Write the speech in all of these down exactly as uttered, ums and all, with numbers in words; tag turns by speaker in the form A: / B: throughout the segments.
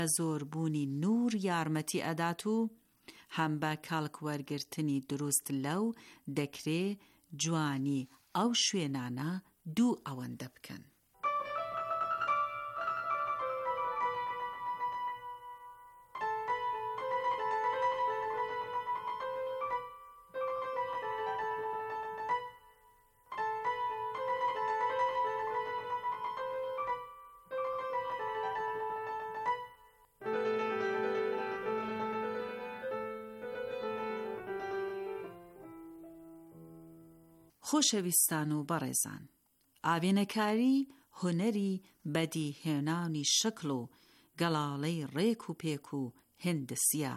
A: زۆربوونی نور یارمەتی ئەدات و هەم بە کاڵک وەرگرتنی دروست لەو دەکرێ جوانی ئەو شوێنانە دوو ئەوەندە بکەن. خۆشەویستان و بەڕێزان، ئاوێنەکاری هونەری بەدیهێنانی شکل و گەڵاڵەی ڕێک و پێک و هندسیە.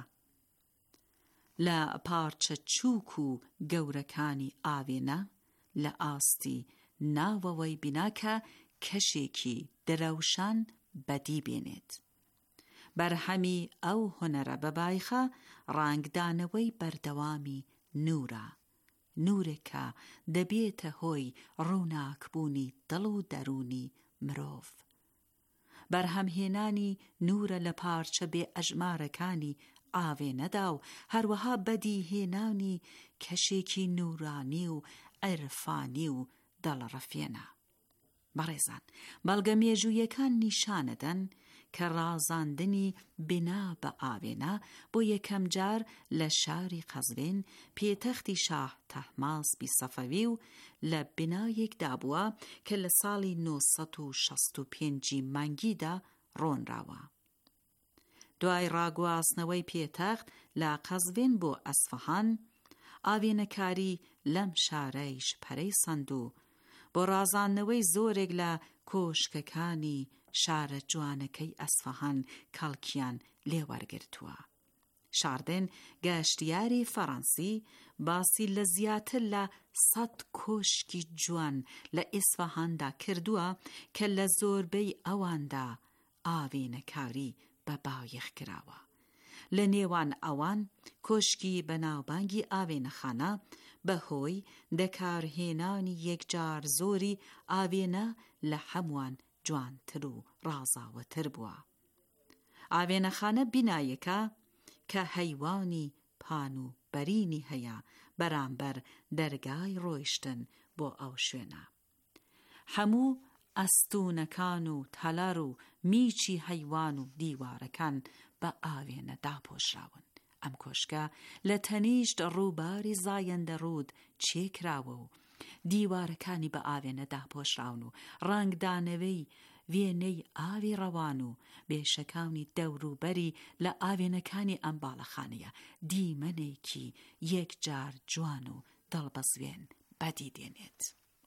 A: لە پارچە چووک و گەورەکانی ئاوێنە لە ئاستی ناوەوەی بیناکە کەشێکی دراوشان بەدی بێنێت. بەرهەمی ئەو هونەرە بەبایخە ڕانگدانەوەی بەردەوامی نورە، نورێکە دەبێتە هۆی ڕووناکبوونی دڵ و دەرونی مرۆڤ. بەرهەمهێنانی نورە لە پارچە بێ ئەژمارەکانی ئاوێنەدا و هەروەها بەدیهێنانی کەشێکی نورانی و عرفانی و دڵڕەفێنە. بەڕێزان، بەڵگە مێژوویەکان نیشانەدەن کە ڕازاندنی بنا بە ئاوێنە بۆ یەکەم جار لە شاری قەزوین پێتەختی شاه تەحماسپی سەفەوی و لە بنایەکدا بووە کە لە ساڵی نۆ سەد و شەست و پێنجی مانگیدا ڕۆنراوە. دوای ڕاگواستنەوەی پێتەخت لە قەزوین بۆ ئەسفەهان، ئاوێنەکاری لەم شارەیش پەرەی سەند و بۆ ڕازاندنەوەی زۆرێک لە کۆشکەکانی شارە جوانەکەی ئەسفەهان کەڵکیان لێوەرگرتووە. شاردن گەشتیاری فەڕەنسی باسی لە زیاتر لە سەد کۆشکی جوان لە ئیسفەهاندا کردووە کە لە زۆربەی ئەواندا ئاوێنەکاری بەبایەخ کراوە. لە نێوان ئەوان کۆشکی بەناوبانگی ئاوێنەخانە بەهۆی دەکارهێنانی یەکجار زۆری ئاوێنە لە هەمووان جوانتر و ڕازاوەتر بووە. ئاوێنەخانە بینایەکە کە هەیوانی پان و بەرینی هەیە بەرامبەر دەرگای ڕۆیشتن بۆ ئەو شوێنە. هەموو ئەستوونەکان و تەلەر و میچی هەیوان و دیوارەکان بە ئاوێنە داپۆشراون. ئەم کۆشکە لە تەنیشت ڕووباری زایەندە ڕوود چێکراوە و دیوارەکانی بە ئاوێنە داپۆشراون و ڕانگدانەوەی وێنەی ئاوی ڕەوان و بێشەکانی دەوروبەری لە ئاوێنەکانی ئەم باڵەخانەیە دیمەنێکی یەکجار جوان و دڵبەزوێن بەدی دێنێت.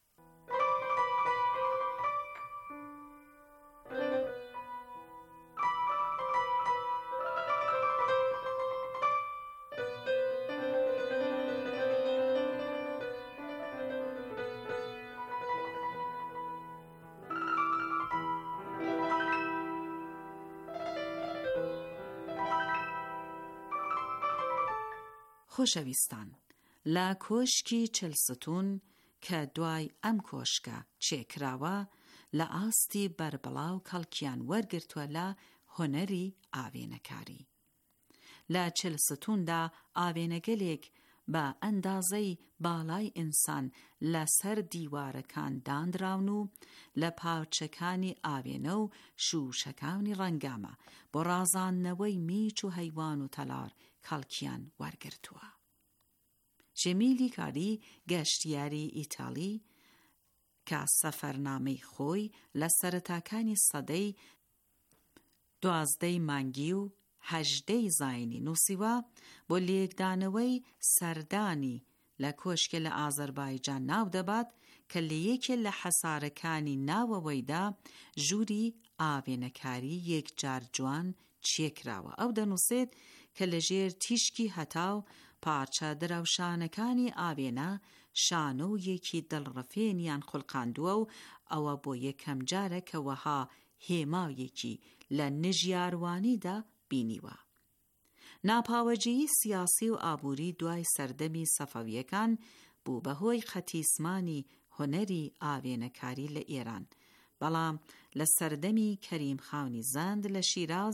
A: خۆشەویستان، لە کۆشکی چلستون کە دوای ئەم کۆشکە چێکراوە لە ئاستی بەربڵاو کەڵکیان وەرگرتووە لە هونەری ئاوێنەکاری. لە چلستوندا ئاوێنەگەلێک بە ئەندازەی باڵای ئینسان لەسەر دیوارەکان دانراون و لە پارچەکانی ئاوێنە و شوشەکانی ڕەنگامە بۆ ڕازاندنەوەی میچ و هەیوان و تەلار کەڵکیان وەرگرتووە. ژێمیلی کاری گەشتیاری ئیتاڵی کە سەفەرنامەی خۆی لە سەرەتاکانی سەدەی دوازدەی مانگی و هەژدەی زاینی نووسیوە بۆ لێکدانەوەی سەردانی لە کۆشکە لە ئازەربایجان ناو دەبات کە لە یەکێ لە حەسارەکانی ناوەوەیدا ژووری ئاوێنەکاری یەکجار جوان چێکراوە. ئەو دەنووسێت کە لەژێر تیشکی هەتاو پارچە دراوشانەکانی ئاوێنە شانۆیەکی دڵڕەفێنیان خوڵقاندووە و ئەوە بۆ یەکەم جارە کە وەها هێماوێکی لە نژیاروانیدا بینیوە. ناپاوەجیی سیاسی و ئابووری دوای سەردەمی سەفەویەکان بوو بەهۆی خەتیسمانی هونەری ئاوێنەکاری لە ئێران، بەڵام لە سەردەمی کەریم خانی زەند لە شیراز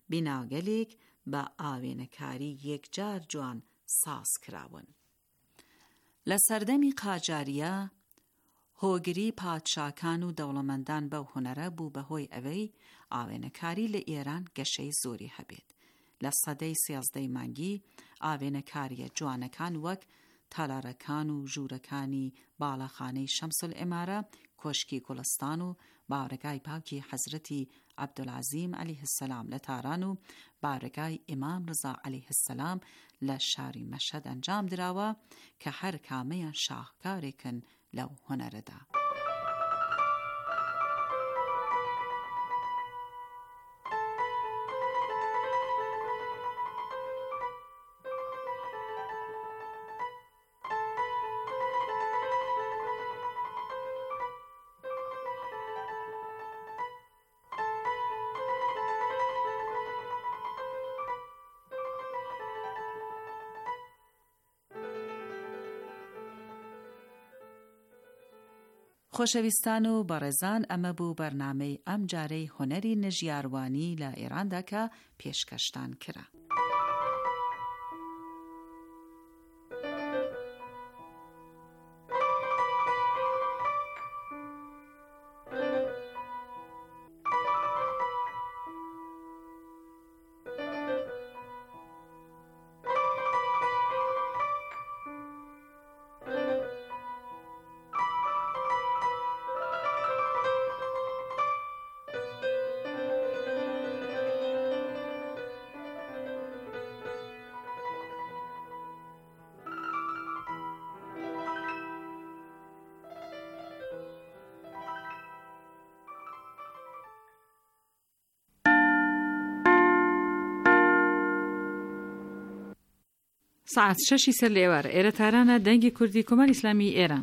A: بیناگەلێک بە ئاوێنەکاری یەکجار جوان ساز کراون. لە سەردەمی قاجاریە هۆگری پادشاکان و دەوڵەمەندان بەو هونەرە بوو بەهۆی ئەوەی ئاوێنەکاری لە ئێران گەشەی زۆری هەبێت. لە سەدەی سێزدەی مانگی ئاوێنەکاریە جوانەکان وەک تالارەکان و ژوورەکانی باڵەخانەی شەمسل ئێمارە، کۆشکی کوڵستان و بارگای پاکی حەزرەتی عەبدولعەزیم عەلەیه السەلام لە تاران و بارگای ئیمام ڕزا عەلەیه السەلام لە شاری مەشهەد ئەنجام دراوە کە هەر کامەیان شاهکارێکن لەو هونەرەدا. خۆشەویستان و بەڕێزان، ئەمە بوو بەرنامەی ئەم جارەی هونەری نەژیاروانی لە ئێراندا کە پێشکەشتان کرا.
B: ساعت شەشی سەر لە ئێوارە ئێرە تارانە دەنگی کوردی کۆمەڵی ئیسلامی ئێران.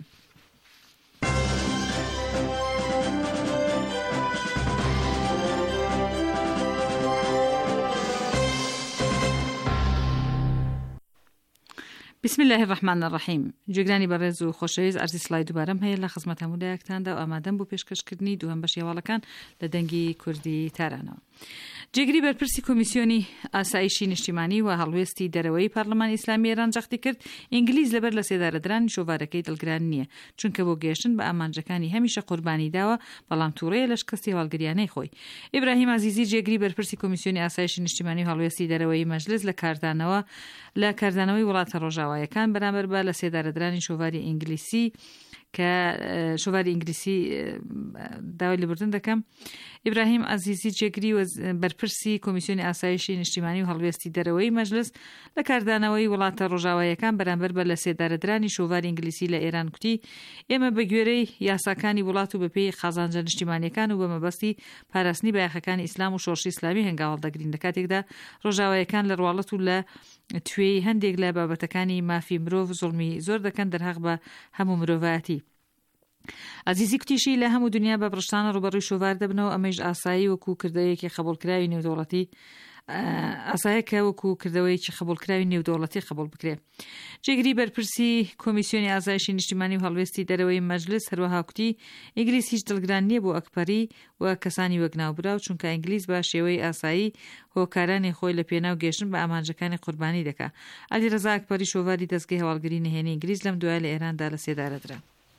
B: بسم الله الرحمن الرحیم. جوگرانی بەڕێز و خۆشەویست، ئەرزی سڵای دووبارەم هەیە لە خزمەت هەموولایەکتاندا و ئامادەم بۆ پێشکەشکردنی دووەم بەشی هەواڵەکان لە دەنگی کوردی تارانەوە. جێگری بەرپرسی کۆمیسیۆنی ئاسایشی نیشتیمانی و هەڵوێستی دەرەوەی پارلەمانی ئیسلامی ئێران جەختی کرد ئینگلیز لەبەر لە سێدارەدرانی شۆڤارەکەی دڵگران نییە، چونکە بۆ گەیشتن بە ئامانجەکانی هەمیشە قوربانی داوە، بەڵام تووڕەیە لە شکستی هەواڵگریانەی خۆی. ئیبراهیم عەزیزی جێگری بەرپرسی کۆمیسیۆنی ئاسایشی نیشتیمانی و هەڵوێستی دەرەوەی مەجلس لە کاردانەوە لە کاردانەوەی وڵاتە ڕۆژاوایەکان بەرامبەر بە لە سێدارەدرانی شۆڤاری ئینگلیسی کە شۆڤاری ئینگلیسی داوای لێبوردن دەکەم. ئیبراهیم عەزیزی جێگری بەرپرسی کۆمیسیۆنی ئاسایشی نیشتیمانی و هەڵوێستی دەرەوەی مەجلس لە کاردانەوەی وڵاتە ڕۆژاوایەکان بەرامبەر بە لە سێدارەدرانی شۆڤاری ئینگلیسی لە ئێران کوتی ئێمە بە گوێرەی یاساکانی وڵات و بەپێی خازانجە نیشتیمانیەکان و بە مەبەستی پاراستنی بایەخەکانی ئیسلام و شۆڕشی ئیسلامی هەنگاوەڵ دەگرین لە کاتێکدا ڕۆژاوایەکان لە ڕواڵەت و لە توێی هەندێک لە بابەتەکانی مافی مرۆڤ زوڵمی زۆر دەکەن دەرهەق بە هەموو مرۆڤایەتی. عەزیزی کوتیشی لە هەموو دنیا بە بڕشتانە ڕوبەڕووی شۆڤار دەبنەوە، ئەمەش ئاسایی وەکو کردەوەیەکی قبوڵکراوی نێودەوڵەتی ئاسایەکە وەکو کردەوەیەکی قبوڵکراوی نێودەوڵەتی قبول بکرێت. جێگری بەرپرسی کۆمیسیۆنی ئاسایشی نیشتیمانی و هەڵوێستی دەرەوەی مەجلس هەروەها کوتی ئینگلیز هیچ دڵگران نییە بۆ ئەکبەری و کەسانی وەک ناوبراو، چونکە ئینگلیز بە شێوەی ئاسایی هۆکارانی خۆی لە پێناو گەیشتن بە ئامانجەکانی قوربانی دەکات. عەلی ڕەزا ئەکبەری شۆڤاری دەستگای هەواڵگری نهێنی ئینگلیز لەم دوایە لە ئێراندا لە سێدارەدرا.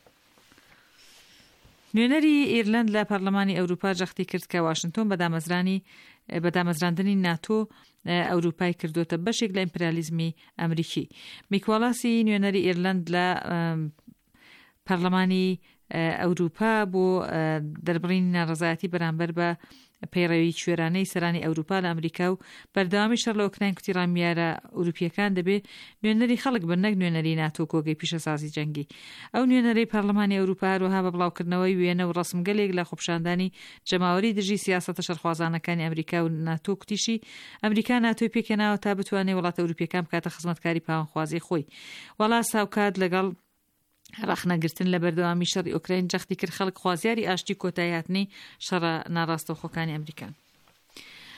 B: نوێنەری ئیرلەند لە پەرلەمانی ئەوروپا جەختی کرد کە واشنتۆن بەدامەزرانی بەدامەزراندنی ناتۆ ئەوروپای کردوتە بەشێک لە ئیمپریالیزمی ئەمریکی. میکوالاسی نوێنەری ئیرلەند لە پەرلەمانی ئەوروپا بۆ دەربڕینی ناڕەزایەتی بەرامبەر بە پەیڕەوی کوێرانەی سەرانی ئەوروپا لە ئەمریکا و بەردەوامی شەڕ لە ئۆکراین کوتی ڕامیارە ئەوروپیەکان دەبێت نوێنەری خەڵک بن، نەک نوێنەری ناتۆ کۆگەی پیشەسازی جەنگی. ئەو نوێنەرەی پەرلەمانی ئەوروپا هەروەها بە بڵاوکردنەوەی وێنە و ڕەسمگەلێک لە خۆپشاندانی جەماوەری دژی سیاسەتە شەرخوازانەکانی ئەمریکا و ناتۆ کوتیشی ئەمریکا ناتۆی پێکێناوە تا بتوانێت وڵاتە ئەوروپیەکان بکاتە خزمەتکاری پاوەخوازی خۆی. وەڵا ساوکات لەگەڵ ڕاخنەگرتن لە بەردەوامی شەڕی ئۆکراین جەختی کرد خەڵک خوازیاری ئاشتی کۆتایی هاتنی شەڕە ناڕاستەوخۆکانی ئەمریکان.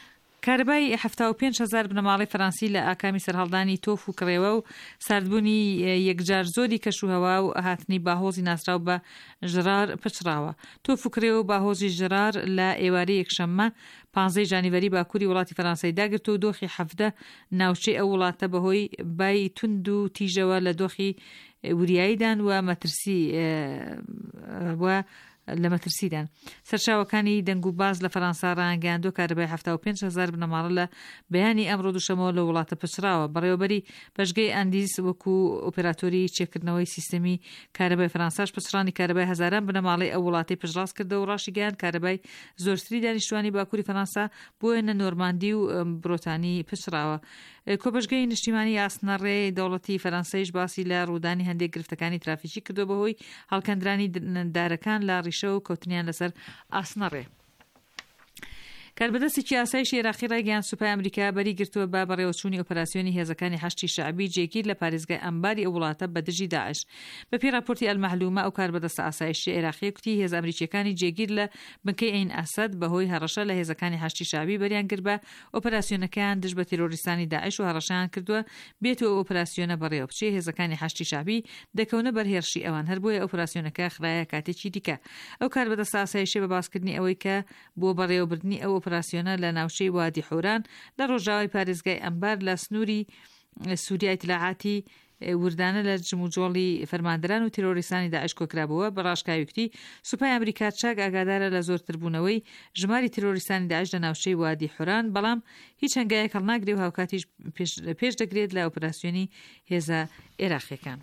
B: کارەبای هەفتاد و پێنج هەزار بنەماڵی فەرەنسی لە ئاکامی سەرهەڵدانی تۆف و کڕێوە و ساردبوونی یەکجار زۆری کەشوهەوا و هاتنی باهۆزی ناسرااو بە ژرار پچراوە. تۆف و کرێوە و باهۆزی ژرار لە ئێوارەی یەکشەممە پانزەی ژانیڤەری باکووری وڵاتی فەرەنسای داگرت و دۆخی حەفدە ناوچەی ئەو وڵاتە بەهۆی بای تند و تیژەوە لە دۆخی وریاییدان و مەترسی و لە مەترسیدان. سەرچاوەکانی دەنگ و باز لە فەرەنسا ڕایانگەیاندووە کارەبای هەفتاد و پێنج هەزار بنەماڵە لە بەیانی ئەمڕۆ دووشەمەوە لە وڵاتە پچراوە. بەڕێوەبەری بەشگەی ئاندیز وەکو ئۆپێراتۆری چێکردنەوەی سیستەمی کارەبای فەرەنساش پچڕانی کارەبای هەزاران بنەماڵی ئەو وڵاتی پشتڕاست کردەوە و ڕاشی گەیاند کارەبای زۆرتری دانیشتوانی باکووری فەرەنسا بۆیە نۆرماندی و برۆتانی پچراوە. کۆبەشگەی نیشتیمانی ئاسنەڕێ دەوڵەتی فەرەنسایش باسی لە ڕوودانی هەندێک گرفتەکانی ترافیکی کردو بەهۆی هەڵکەندرانی دارەکان لە ڕیشە و کەوتنیان لەسەر ئاسنەڕێ. کاربەدەستێکی ئاسایشی عێراقی ڕایگەیاند سوپای ئەمریکا بەری گرتووە بە بەڕێوەچوونی ئۆپەراسیۆنی هێزەکانی حەشتی شەعبی جێگیر لە پارێزگای ئەمباری ئەو وڵاتە بە دژی داعش. بەپێی راپۆرتی ئەلمەحلومە ئەو کاربەدەستە ئاسایشی عێراقی کوتی هێز ئەمریکیەکانی جێگیر لە بنکەی عین ئەسەد بەهۆی هەڕەشە لە هێزەکانی حەشتی شەعبی بەریان کرد بە ئۆپەراسیۆنەکەیان دژ بە تیرۆریستانی داعش و هەڕەشیان کردووە بێتەوە ئۆپەراسیۆنە بەڕێوە بچێ هێزەکانی حەشتی شەعبی دەکەونە بەرهێرشی ئەوان هەر بۆیە ئۆپەراسیۆنەکە خرايە کاتێکی دیکە. ئەو کاربەدەستە ئاسایشی بە باسکردنی ئەوەی کە بۆ بەڕێوەبردننی ئەو ئۆپەراسیۆنە لە ناوچەی وادی حوران لە ڕۆژاوای پارێزگای ئەمبار لە سنووری سووریای اطلاعاتی وردانە لە جموجۆڵی فەرماندەران و تیرۆریستانی داعش کۆکرابەوە. بە ڕاشکاویکتی سوپای ئەمریکا چاک ئاگادارە لە زۆرتربوونەوەی ژماری تیرۆریستانی داعش لە ناوچەی وادی حوران، بەڵام هیچ هەنگایەک هەڵناگرێ و هاوکاتیش پێش دەگرێت لە ئۆپەراسیۆنی هێزە عێراقیەکان.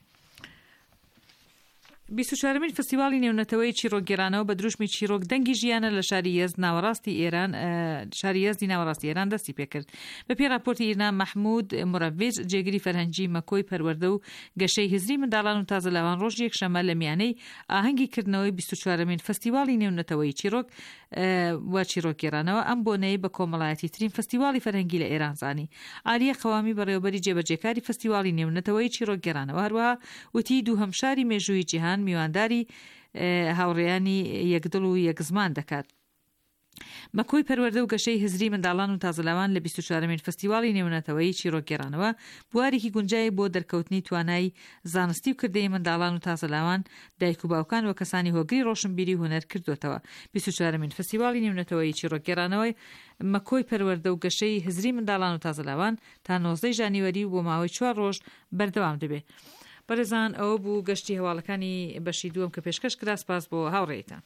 B: بیست و چوارمین فستیوالی نێونەتەوەی چیرۆکگێرانەوە بە دروشمی چیرۆک دەنگی ژیانە لە شاری یەزد ناوەڕاستی ئێران شاری یەزدی ناوەڕاستی ئێران دەستی پێکرد. بەپێی راپۆرتی ئیرنا مەحموود مڕەڤێج جێگری فەرهەنگی مەکۆی پەروەردە و گەشەی هزری منداڵان و تازەلاوان ڕۆژ یەکشەمە لە میانەی ئاهەنگی کردنەوەی بیست و چوارمین فستیوالی نێونەتەوەی چیرۆک و چیرۆکگێرانەوە ئەم بۆنەی بە کۆمەڵایەتی ترین فستیوالی فەرهەنگی لە ئێران زانی. عالیە قەوامی بەڕێوەبەری جێبەجێکاری فستیوالی نێونەتەوەی چیرۆکگێرانەوە هەروەها وتی دووهەمشاری مێژووی جیهان میوانداری هاوڕێیانی یەکدڵ و یەکزمان دەکات. مەکۆی پەروەردە و گەشەی هزری منداڵان و تازەلاوان لە بیست و چوارمین فستیوالی نێونەتەوەی چیرۆکگێرانەوە بوارێکی گونجای بۆ دەرکەوتنی توانای زانستی و کردەی منداڵان و تازەلاوان، دایک و باوکان و کەسانی هۆگری ڕۆشنبیری هونەر کردوێتەوە. بیست و چوارمین فستیوالی نێونەتەوەی چیرۆکگێرانەوەی مەکۆی پەروەردە و گەشەی هزری منداڵان و تازەلاوان تا نۆزدەی ژانیوەری بۆ ماوەی چوار ڕۆژ بەردەوام دەبێت. بەڕێزان ئەوە بوو گەشتی هەواڵەکانی بەشی دووەم کە پێشکەش کرا. سپاس بۆ هاوڕێیتان.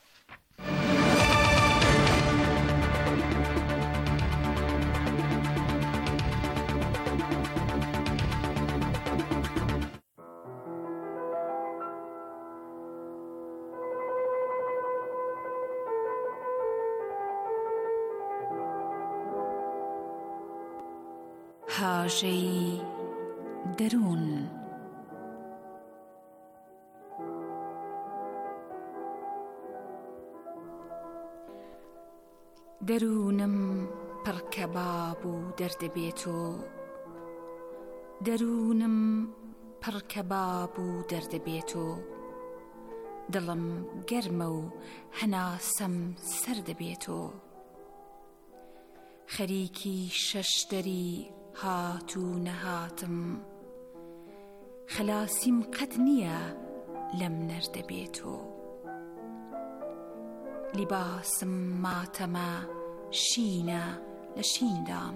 A: هاژەی دەروون. دەروونم پڕکەباب و دەردەبێت و دەروونم پڕکەباب و دەردەبێت و دڵم گەرمە و هەناسەم سەر دەبێت و خەریکی شەشدەری هات و نەهاتم خەلاسیم قەت نییە لەم نەردەبێت و لیباسم ماتەمە شینە لە شیندام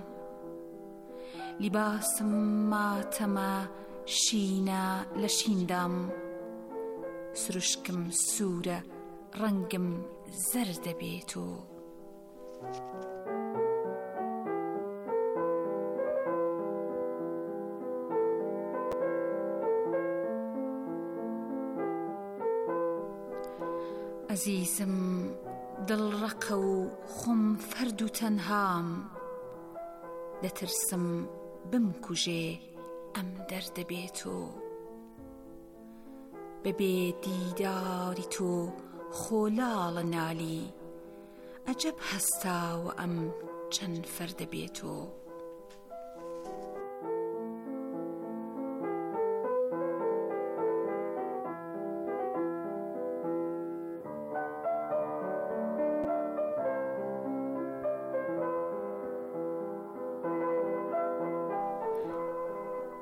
A: لیباسم ماتەمە شینە لە شیندام سروشکم سوورە ڕەنگم زەردە بێت و عزیزم دڵڕەقە و خۆم فەرد و تەنهام دەترسم بمکوژێ ئەم دەردەبێت و بەبێ دیداری تۆ خۆلاڵە نالی ئەجەب هەستاوە ئەم چەند فەردەبێت و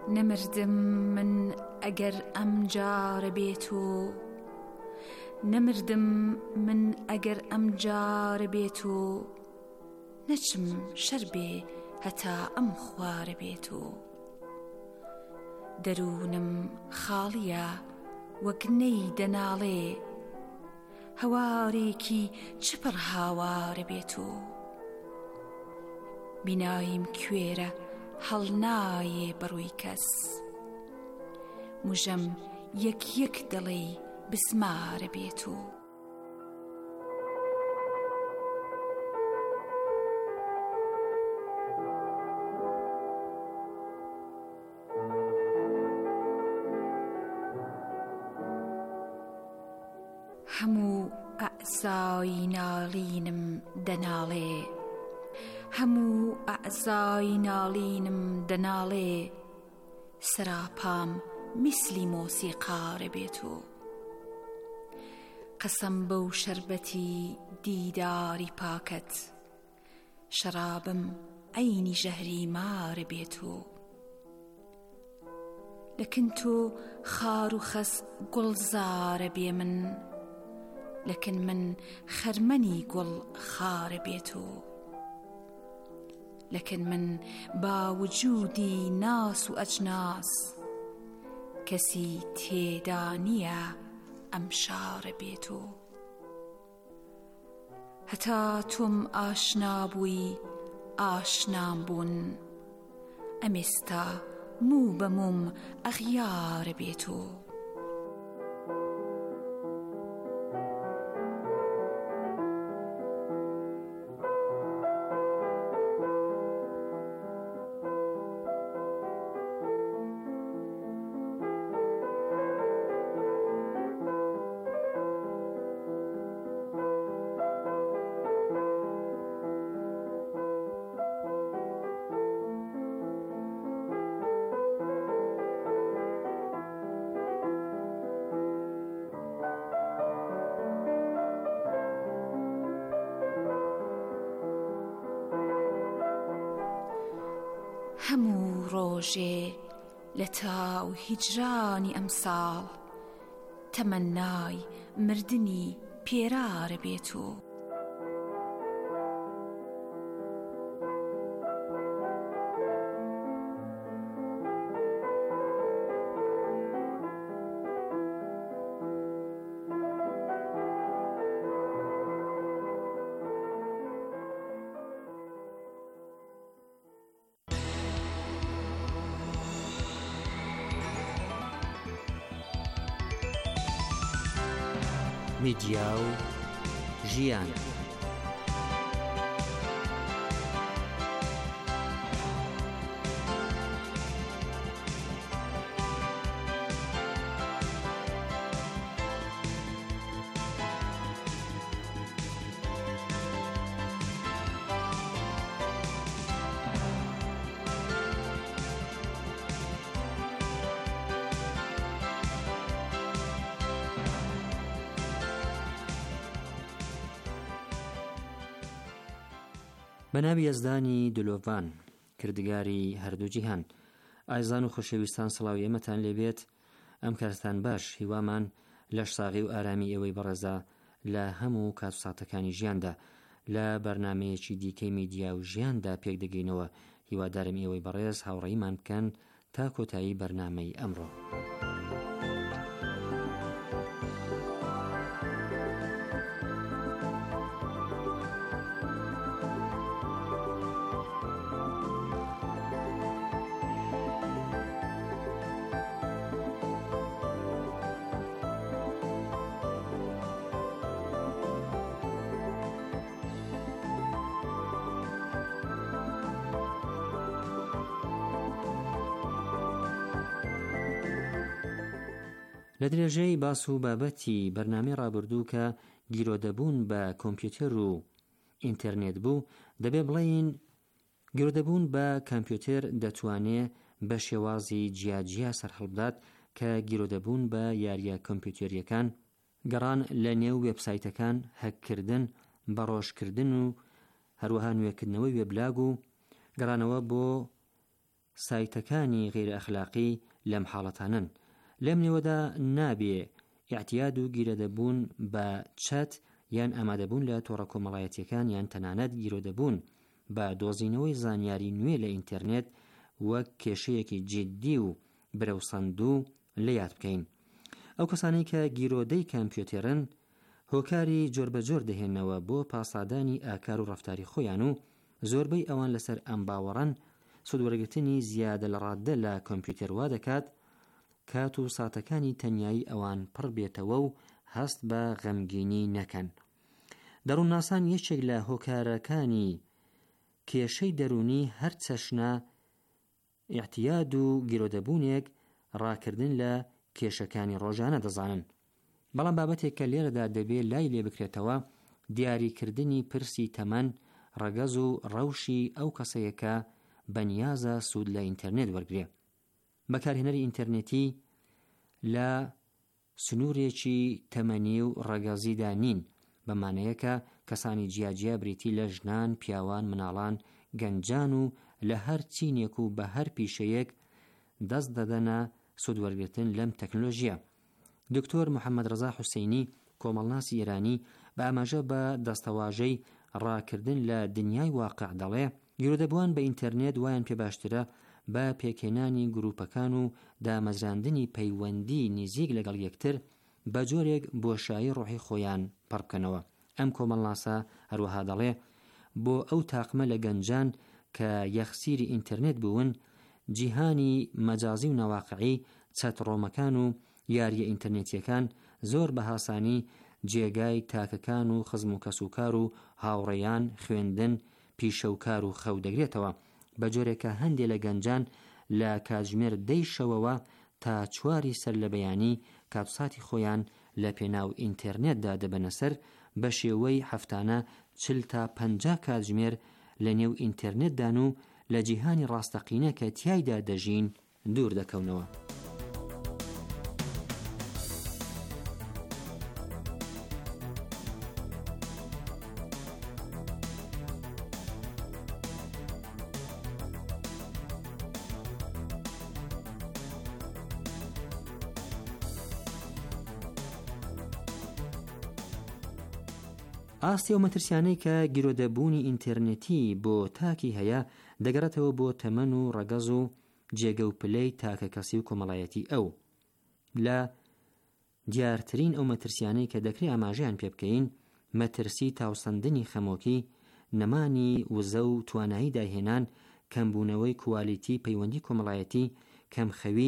C: نمردم من ئەگەر ئەم جارە بێت و نەمردم من ئەگەر ئەم جارە بێت و نەچم شەر بێ هەتا ئەم خوارە بێت و دەروونم خاڵیە وەک نەی دەناڵێ هەوارێکی چپڕ هاوارە بێت و بینایم کوێرە هەڵنایێ بەڕووی کەس موژەم یەک یەک دڵی بسمارە بێت و هەموو ئەعزای ناڵینم دەناڵێ هەموو ئەعزای ناڵینم دەناڵێ سەراپام میسلی مۆسیقارە بێت و قەسەم بەو شەربەتی دیداری پاکەت شەرابم ئەینی ژەهری مارە بێت و لەکن تۆ خار و خەس گوڵزارە بێ من لەکن من خەرمەنی گوڵ خارە بێت و لەکن من با وجودی ناس و ئەجناس کەسی تێدا نییە ئەم شارە بێت و هەتا تۆم ئاشنا بووی ئاشنام بوون ئەمێستا موو بە موم ئەغیارە بێت و هەموو ڕۆژێ لە تاو هیجرانی ئەمساڵ تەمەنای مردنی پێرارە بێت و
D: میدیا و ژیان. بەناوی یەزدانی دلۆڤان کردگاری هەردوو جیهان. ئایزان و خۆشەویستان سڵاوی ئێمەتان لێبێت. ئەم کارتان باش، هیوامان لەش ساغی و ئارامی ئێوەی بەڕێزە لە هەموو کات و ساتەکانی ژیاندا لە بەرنامەیەکی دیکەی میدیا و ژیاندا پێک دەگەینەوە. هیوادارم ئێوەی بەڕێز هاوڕێیمان بکەن تا کۆتایی بەرنامەی ئەمڕۆ. لە درێژەی باس و بابەتی بەرنامەی ڕابردوو کە گیرۆدەبوون بە کۆمپیوتەر و ئینتەرنێت بوو، دەبێ بڵێین گیرۆدەبوون بە کۆمپیوتەر دەتوانێت بە شێوازی جیاجیا سەرهەڵبدات کە گیرۆدەبوون بە یاریە کۆمپیوتەریەکان، گەڕان لە نێو وێبسایتەکان، هەککردن، بەڕۆژکردن و هەروەها نوێکردنەوەی وێبلاگ و گەڕانەوە بۆ سایتەکانی غیر ئەخلاقی لەم حاڵەتانن. لەم نێوەدا نابێ ئیعتیاد و گیرەدەبوون بە چەت یان ئامادەبوون لە تۆڕە کۆمەڵایەتیەکان یان تەنانەت گیرۆدەبوون بە دۆزینەوەی زانیاری نوێ لە ئینتەرنێت وەک کێشەیەکی جددی و برەوسەند و لە یاد بکەین. ئەو کەسانەی کە گیرۆدەی کامپیۆتێرن هۆکاری جۆربەجۆر دەهێنەوە بۆ پاسادانی ئاکار و ڕەفتاری خۆیان و زۆربەی ئەوان لەسەر ئەم باوەڕەن سوودوەرگرتنی زیادە لە ڕاددە لە کۆمپیۆتێر وا دەکات کات و ساتەکانی تەنیایی ئەوان پڕ بێتەوە و هەست بە غەمگینی نەکەن. دەڕوونناسان یەکێک لە هۆکارەکانی کێشەی دەرونی هەر چەشنە ئیعتیاد و گیرۆدەبوونێک ڕاکردن لە کێشەکانی ڕۆژانە دەزانن. بەڵام بابەتێک کە لێرەدا دەبێت لای لێ بکرێتەوە دیاریکردنی پرسی تەمەن، ڕەگەز و ڕەوشی ئەو کەسەیەکە بەنیازە سوود لە ئینتەرنێت وەرگرێ. بەکارهێنەری ئینتەرنێتی لە سنوورێکی تەمەنی و ڕەگەزیدا نین، بەمانەیەکە کەسانی جیاجیا بریتی لە ژنان، پیاوان، مناڵان، گەنجان و لە هەر چینێک و بە هەر پیشەیەک دەست دەدەنە سوودوەرگرتن لەم تەکنۆلۆژیە. دکتۆر محەممەد ڕەزا حوسەینی کۆمەڵناسی ئێرانی بە ئاماژە بە دەستەواژەی ڕاکردن لە دنیای واقع دەڵێ گیرۆدەبووان بە ئینتەرنێت وایان پێ باشترە بە پێکێنانی گروپەکان و دامەزراندنی پەیوەندی نزیک لەگەڵ یەکتر بە جۆرێک بۆشایی ڕۆحی خۆیان پڕبکەنەوە. ئەم کۆمەڵناسە هەروەها دەڵێ بۆ ئەو تاقمە لە گەنجان کە یەخسیری ئینتەرنێت بوون، جیهانی مەجازی و ناواقعی، چەتڕۆمەکان و یاریە ئینتەرنێتیەکان زۆر بە هاسانی جێگای تاکەکان و خزم و کەسوکار و هاوڕێیان، خوێندن، پیشەوکار و خەو دەگرێتەوە بە جۆرێکە هەندێک لە گەنجان لە کاتژمێر دەی شەوەوە تا چواری سەر لە بەیانی کاتساتی خۆیان لە پێناو ئینتەرنێتدا دەبەنە سەر بە شێوەی هەفتانە چل تا پەنجا کاتژمێر لە نێو ئینتەرنێتدان و لە جیهانی ڕاستەقینە کە تیایدا دەژین دوور دەکەونەوە. ئاستی ئەو مەترسیانەی کە گیرۆدەبوونی ئینتەرنێتی بۆ تاکی هەیە دەگەڕێتەوە بۆ تەمەن و ڕەگەز و جێگە و پلەی تاکە کەسی و کۆمەڵایەتی ئەو. لە دیارترین ئەو مەترسیانەی کە دەکرێت ئاماژەیان پێ بکەین مەترسی تاوسەندنی خەمۆکی، نەمانی وزە و توانایی داهێنان، کەمبوونەوەی کوالیتی پەیوەندی کۆمەڵایەتی، کەمخەوی،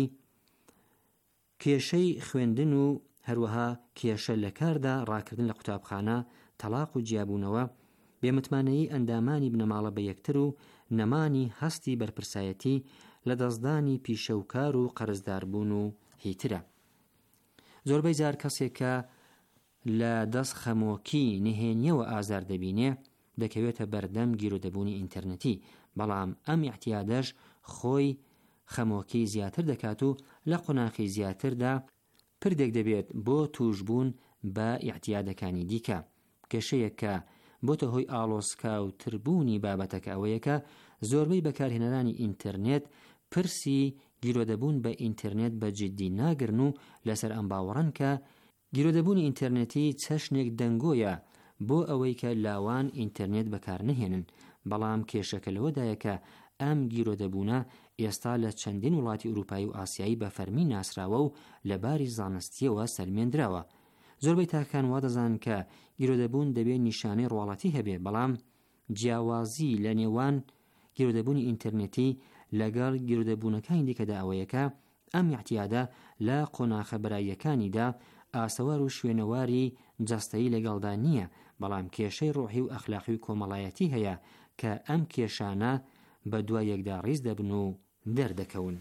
D: کێشەی خوێندن و هەروەها کێشە لە کاردا، ڕاکردن لە قوتابخانە، تەلاق و جیابوونەوە، بێمتمانەیی ئەندامانی بنەماڵە بە یەکتر و نەمانی هەستی بەرپرسایەتی، لە دەستدانی پیشەوکار و قەرزداربوون و هیترە. زۆربەی جار کەسێک کە لە دەست خەمۆکی نهێنیەوە ئازار دەبینێ دەکەوێتە بەردەم گیرۆدەبوونی ئینتەرنێتی، بەڵام ئەم ئیحتیادەش خۆی خەمۆکی زیاتر دەکات و لە قۆناغی زیاتردا پردێک دەبێت بۆ توشبوون بە ئیحتیادەکانی دیکە. کێشەیەک کە بۆتە هۆی ئاڵۆسکا و تربوونی بابەتەکە ئەوەیە کە زۆربەی بەکارهێنەرانی ئینتەرنێت پرسی گیرۆدەبوون بە ئینتەرنێت بە جددی ناگرن و لەسەر ئەم باوەڕن کە گیرۆدەبوونی ئینتەرنێتی چەشنێک دەنگۆیە بۆ ئەوەی کە لاوان ئینتەرنێت بەکار نهێنن. بەڵام کێشەکە لەوەدایە کە ئەم گیرۆدەبوونە ئێستا لە چەندین وڵاتی ئوروپایی و ئاسیایی بە فەرمی ناسراوە و لە باری زانستیەوە سەرمێنراوە. زۆربەی تاکان وا دەزانن کە گیرۆدەبوون دەبێت نیشانەی ڕواڵەتی هەبێ، بەڵام جیاوازی لە نێوان گیرۆدەبوونی ئینتەرنێتی لەگەڵ گیرۆدەبوونەکانی دیکەدا ئەوەیەکە ئەم ئیحتیادە لە قۆناغە بەراییەکانیدا ئاسەوار و شوێنەواری جەستەیی لەگەڵدا نییە، بەڵام کێشەی ڕۆحی و ئەخلاقی و کۆمەڵایەتی هەیە کە ئەم کێشانە بە دوای یەکدا ڕیز دەبن و دەردەکەون.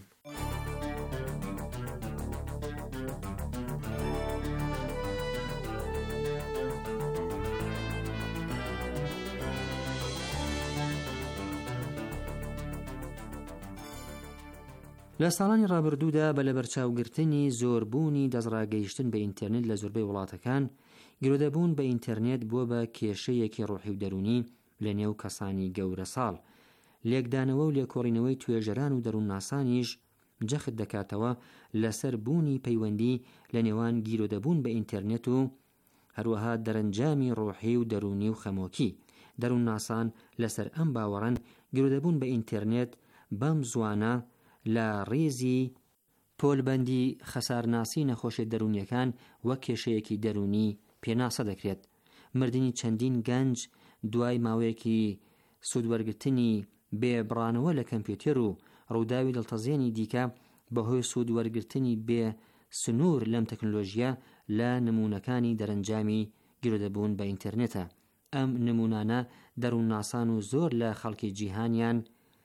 D: لە ساڵانی ڕابردوودا بە لەبەرچاوگرتنی زۆربوونی دەستڕاگەیشتن بە ئینتەرنێت لە زۆربەی وڵاتەکان گیرۆدەبوون بە ئینتەرنێت بووە بە کێشەیەکی ڕۆحی و دەرونی لە نێو کەسانی گەورە ساڵ. لێکدانەوە و لێکۆڕینەوەی توێژەران و دەروونناسانیش جەخت دەکاتەوە لەسەر بوونی پەیوەندی لە نێوان گیرۆدەبوون بە ئینتەرنێت و هەروەها دەرەنجامی ڕۆحی و دەرونی و خەمۆکی. دەروونناسان لەسەر ئەم باوەڕن گیرۆدەبوون بە ئینتەرنێت بەم زوانە لە ڕێزی پۆلبەندی خەسارناسی نەخۆشیە دەرونیەکان وەک کێشەیەکی دەرونی پێناسە دەکرێت. مردنی چەندین گەنج دوای ماوەیەکی سوودوەرگرتنی بێبڕانەوە لە کەمپیوتەر و ڕووداوی دڵتەزیێنی دیکە بەهۆی سوودوەرگرتنی بێ سنوور لەم تەکنۆلۆژیە لە نمونەکانی دەرەنجامی گیرۆدەبوون بە ئینتەرنێتە. ئەم نمونانە دەروونناسان و زۆر لە خەڵکی جیهانیان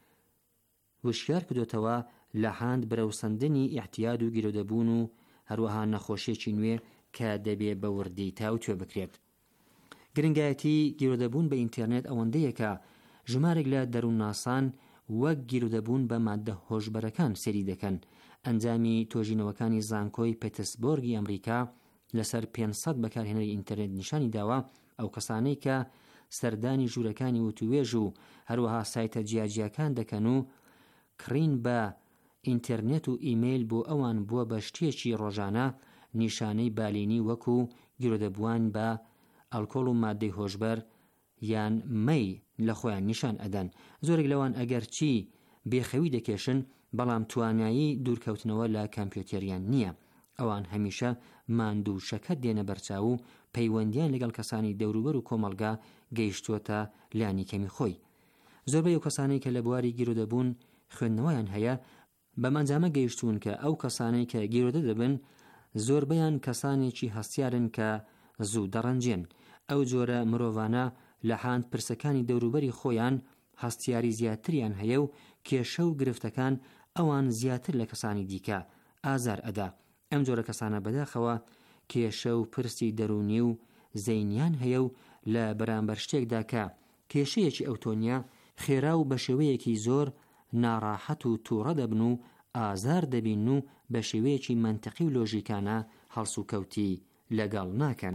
D: وشیار کردوتەوە لە هاند بەرەوسەندنی ئیحتیاد و گیرۆدەبوون و هەروەها نەخۆشیێکی نوێ کە دەبێ بە وردی تاوتوێ بکرێت. گرنگایەتی گیرۆدەبوون بە ئینتەرنێت ئەوەندەیە کە ژمارێک لە دەروونناسان وەک گیرۆدەبوون بە مادە هۆشبەرەکان سەیری دەکەن. ئەنجامی تۆژینەوەکانی زانکۆی پێتسبۆرگی ئەمریکا لەسەر پێنجسەد بەکارهێنەری ئینتەرنێت نیشانی داوە ئەو کەسانەی کە سەردانی ژوورەکانی وتوێژ و هەروەها سایتە جیاجیەکان دەکەن و کڕین بە ئینتەرنێت و ئیمەیل بۆ ئەوان بووە بە شتێکی ڕۆژانە نیشانەی بالینی وەکو گیرۆدەبووان بە ئەلکۆڵ و مادەی هۆشبەر یان مەی لە خۆیان نیشان ئەدەن. زۆرێک لەوان ئەگەر چی بێخەوی دەکێشن بەڵام توانایی دوورکەوتنەوە لە کەمپیوتەریان نییە. ئەوان هەمیشە ماندوو شەکەت دێنە بەرچاو و پەیوەندیان لەگەڵ کەسانی دەوروبەر و کۆمەلگا گەیشتووەتە لانی کەمی خۆی. زۆربەی ئەو کەسانەی کە لە بواری گیرۆدەبوون خوێندنەوەیان هەیە بەم ئەنجامە گەیشتوون کە ئەو کەسانەی کە گیرۆدە دەبن زۆربەیان کەسانێکی هەستیارن کە زوو دەڕەنجێن. ئەو جۆرە مرۆڤانە لە هاند پرسەکانی دەوروبەری خۆیان هەستیاری زیاتریان هەیە و کێشە و گرفتەکان ئەوان زیاتر لە کەسانی دیکە ئازار ئەدا. ئەم جۆرە کەسانە بەداخەوە کێشە و پرسی دەرونی و زەینیان هەیە و لە بەرامبەر شتێکدا کە کێشەیەکی ئەوتۆنیا خێرا و بە شێوەیەکی زۆر ناڕاحەت و تووڕە دەبن و ئازار دەبین و بە شێوەیەکی منتەقی و لۆژیکانە هەڵس و کەوتی لەگەڵ ناکەن.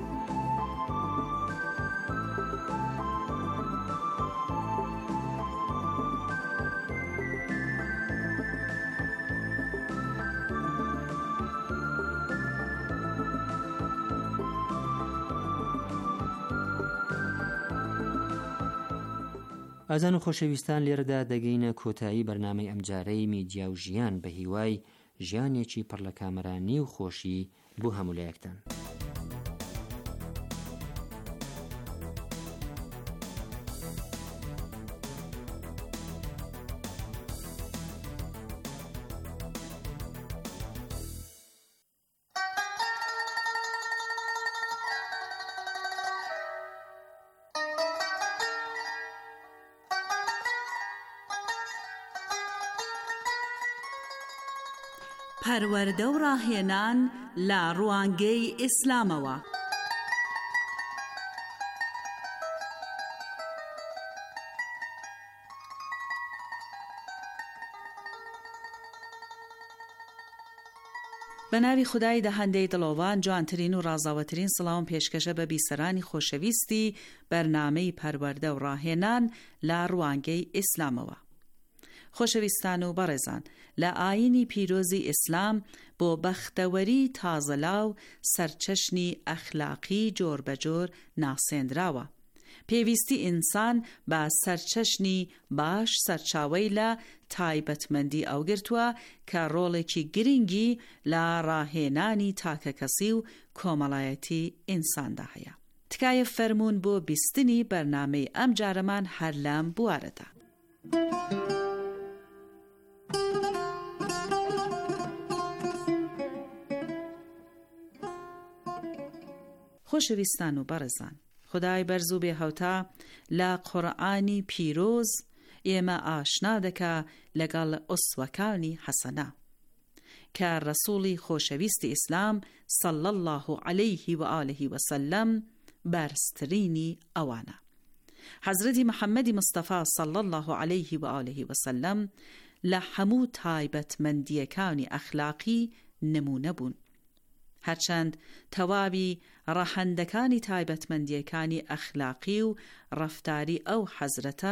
D: ئازان و خۆشەویستان، لێرەدا دەگەینە کۆتایی بەرنامەی ئەمجارەی میدیا و ژیان بە هیوای ژیانێکی پڕ لە کامەرانی و خۆشی بۆ هەموو لایەکتان.
A: پەروەردە و ڕاهێنان لە ڕوانگەی ئیسلامەوە. بە ناوی خودای دەهەندەی دڵۆڤان، جوانترین و ڕازاوەترین سڵاوم پێشکەشە بە بیسەرانی خۆشەویستی بەرنامەی پەروەردە و ڕاهێنان لە ڕوانگەی ئیسلامەوە. خۆشەویستان و بەڕێزان، لە ئاینی پیرۆزی ئیسلام بۆ بەختەوەری تازەلاو سەرچەشنی ئەخلاقی جۆر بەجۆر ناسێنراوە. پێویستی ئینسان بە سەرچەشنی باش سەرچاوەی لە تایبەتمەندی ئەو گرتووە کە ڕۆڵێکی گرنگی لە ڕاهێنانی تاکەکەسی و کۆمەڵایەتی ئینساندا هەیە. تکایە فەرموون بۆ بیستنی بەرنامەی ئەم جارەمان هەر لەم بوارەدا. خۆشەویستان و بەڕێزان، خدای بەرز و بێهەوتا لە قورئانی پیرۆز ئێمە ئاشنا دەکا لەگەڵ ئوسوەکانی حەسەنە کە ڕەسوڵی خۆشەویستی ئیسلام صلی الله علیه و آله و سلم بەرزترینی ئەوانە. حەزرەتی محەممەدی مستەفا صلی الله علیه و آله و سلم لە هەموو تایبەتمەندیەکانی ئەخلاقی نمونە بوون، هەرچەند تەواوی ڕەهەندەکانی تایبەتمەندیەکانی ئەخلاقی و ڕەفتاری ئەو حەزرەتە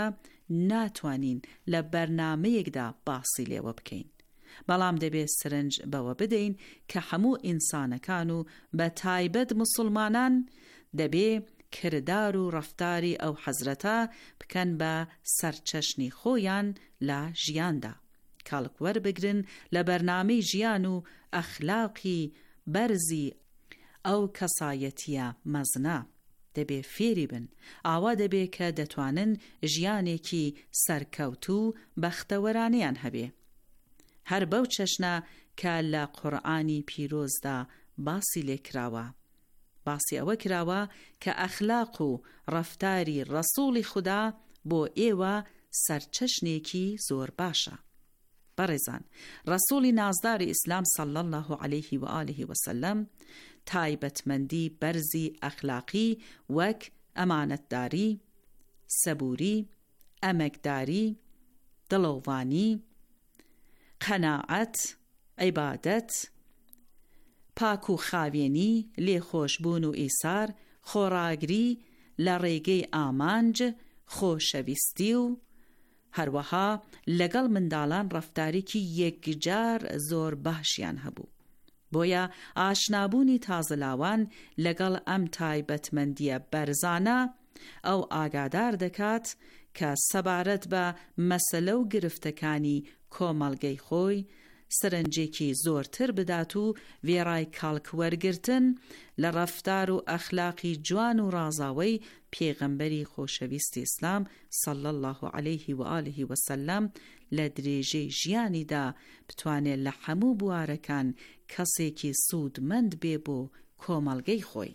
A: ناتوانین لە بەرنامەیەکدا باسی لێوە بکەین. بەڵام دەبێت سرنج بەوە بدەین کە هەموو ئینسانەکان و بە تایبەت مسلمانان دەبێ کردار و ڕەفتاری ئەو حەزرەتە بکەن بە سەرچەشنی خۆیان لە ژیاندا، کاڵکوەر بگرن لە بەرنامەی ژیان و ئەخلاقی بەرزی ئەو کەسایەتیە مەزنە. دەبێ فێری بن، ئاوا دەبێ کە دەتوانن ژیانێکی سەرکەوت و بەختەوەرانەیان هەبێ. هەر بەو چەشنە کە لە قورئانی پیرۆزدا باسی لێکراوە. باسی ئەوە کراوە کە ئەخلاق و ڕەفتاری ڕەسوڵی خودا بۆ ئێوە سەرچەشنێکی زۆر باشە. بەڕێزان، ڕەسوڵی نازداری ئیسلام صلی الله علیه و آله و سلم تایبەتمەندی بەرزی ئەخلاقی وەک ئەمانەتداری، سەبووری، ئەمەکداری، دڵۆڤانی، قەناعەت، عیبادەت، پاک و خاوێنی، لێخۆشبوون و ئیسار، خۆڕاگری لە ڕێگەی ئامانج، خۆشەویستی و هەروەها لەگەڵ منداڵان ڕەفتارێکی یەکجار زۆر باشیان هەبوو. بۆیە ئاشنابوونی تازەلاوان لەگەڵ ئەم تایبەتمەندیە بەرزانە ئەو ئاگادار دەکات کە سەبارەت بە مەسەلە و گرفتەکانی کۆمەڵگەی خۆی سەرنجێکی زۆرتر بدات و وێڕای کاڵکوەرگرتن لە ڕەفتار و ئەخلاقی جوان و ڕازاوەی پێغەمبەری خۆشەویستی ئیسلام صلی الله علیه و آله و سلم لە درێژەی ژیانیدا بتوانێت لە هەموو بوارەکان کەسێکی سوودمەند بێ بۆ کۆمەڵگەی خۆی.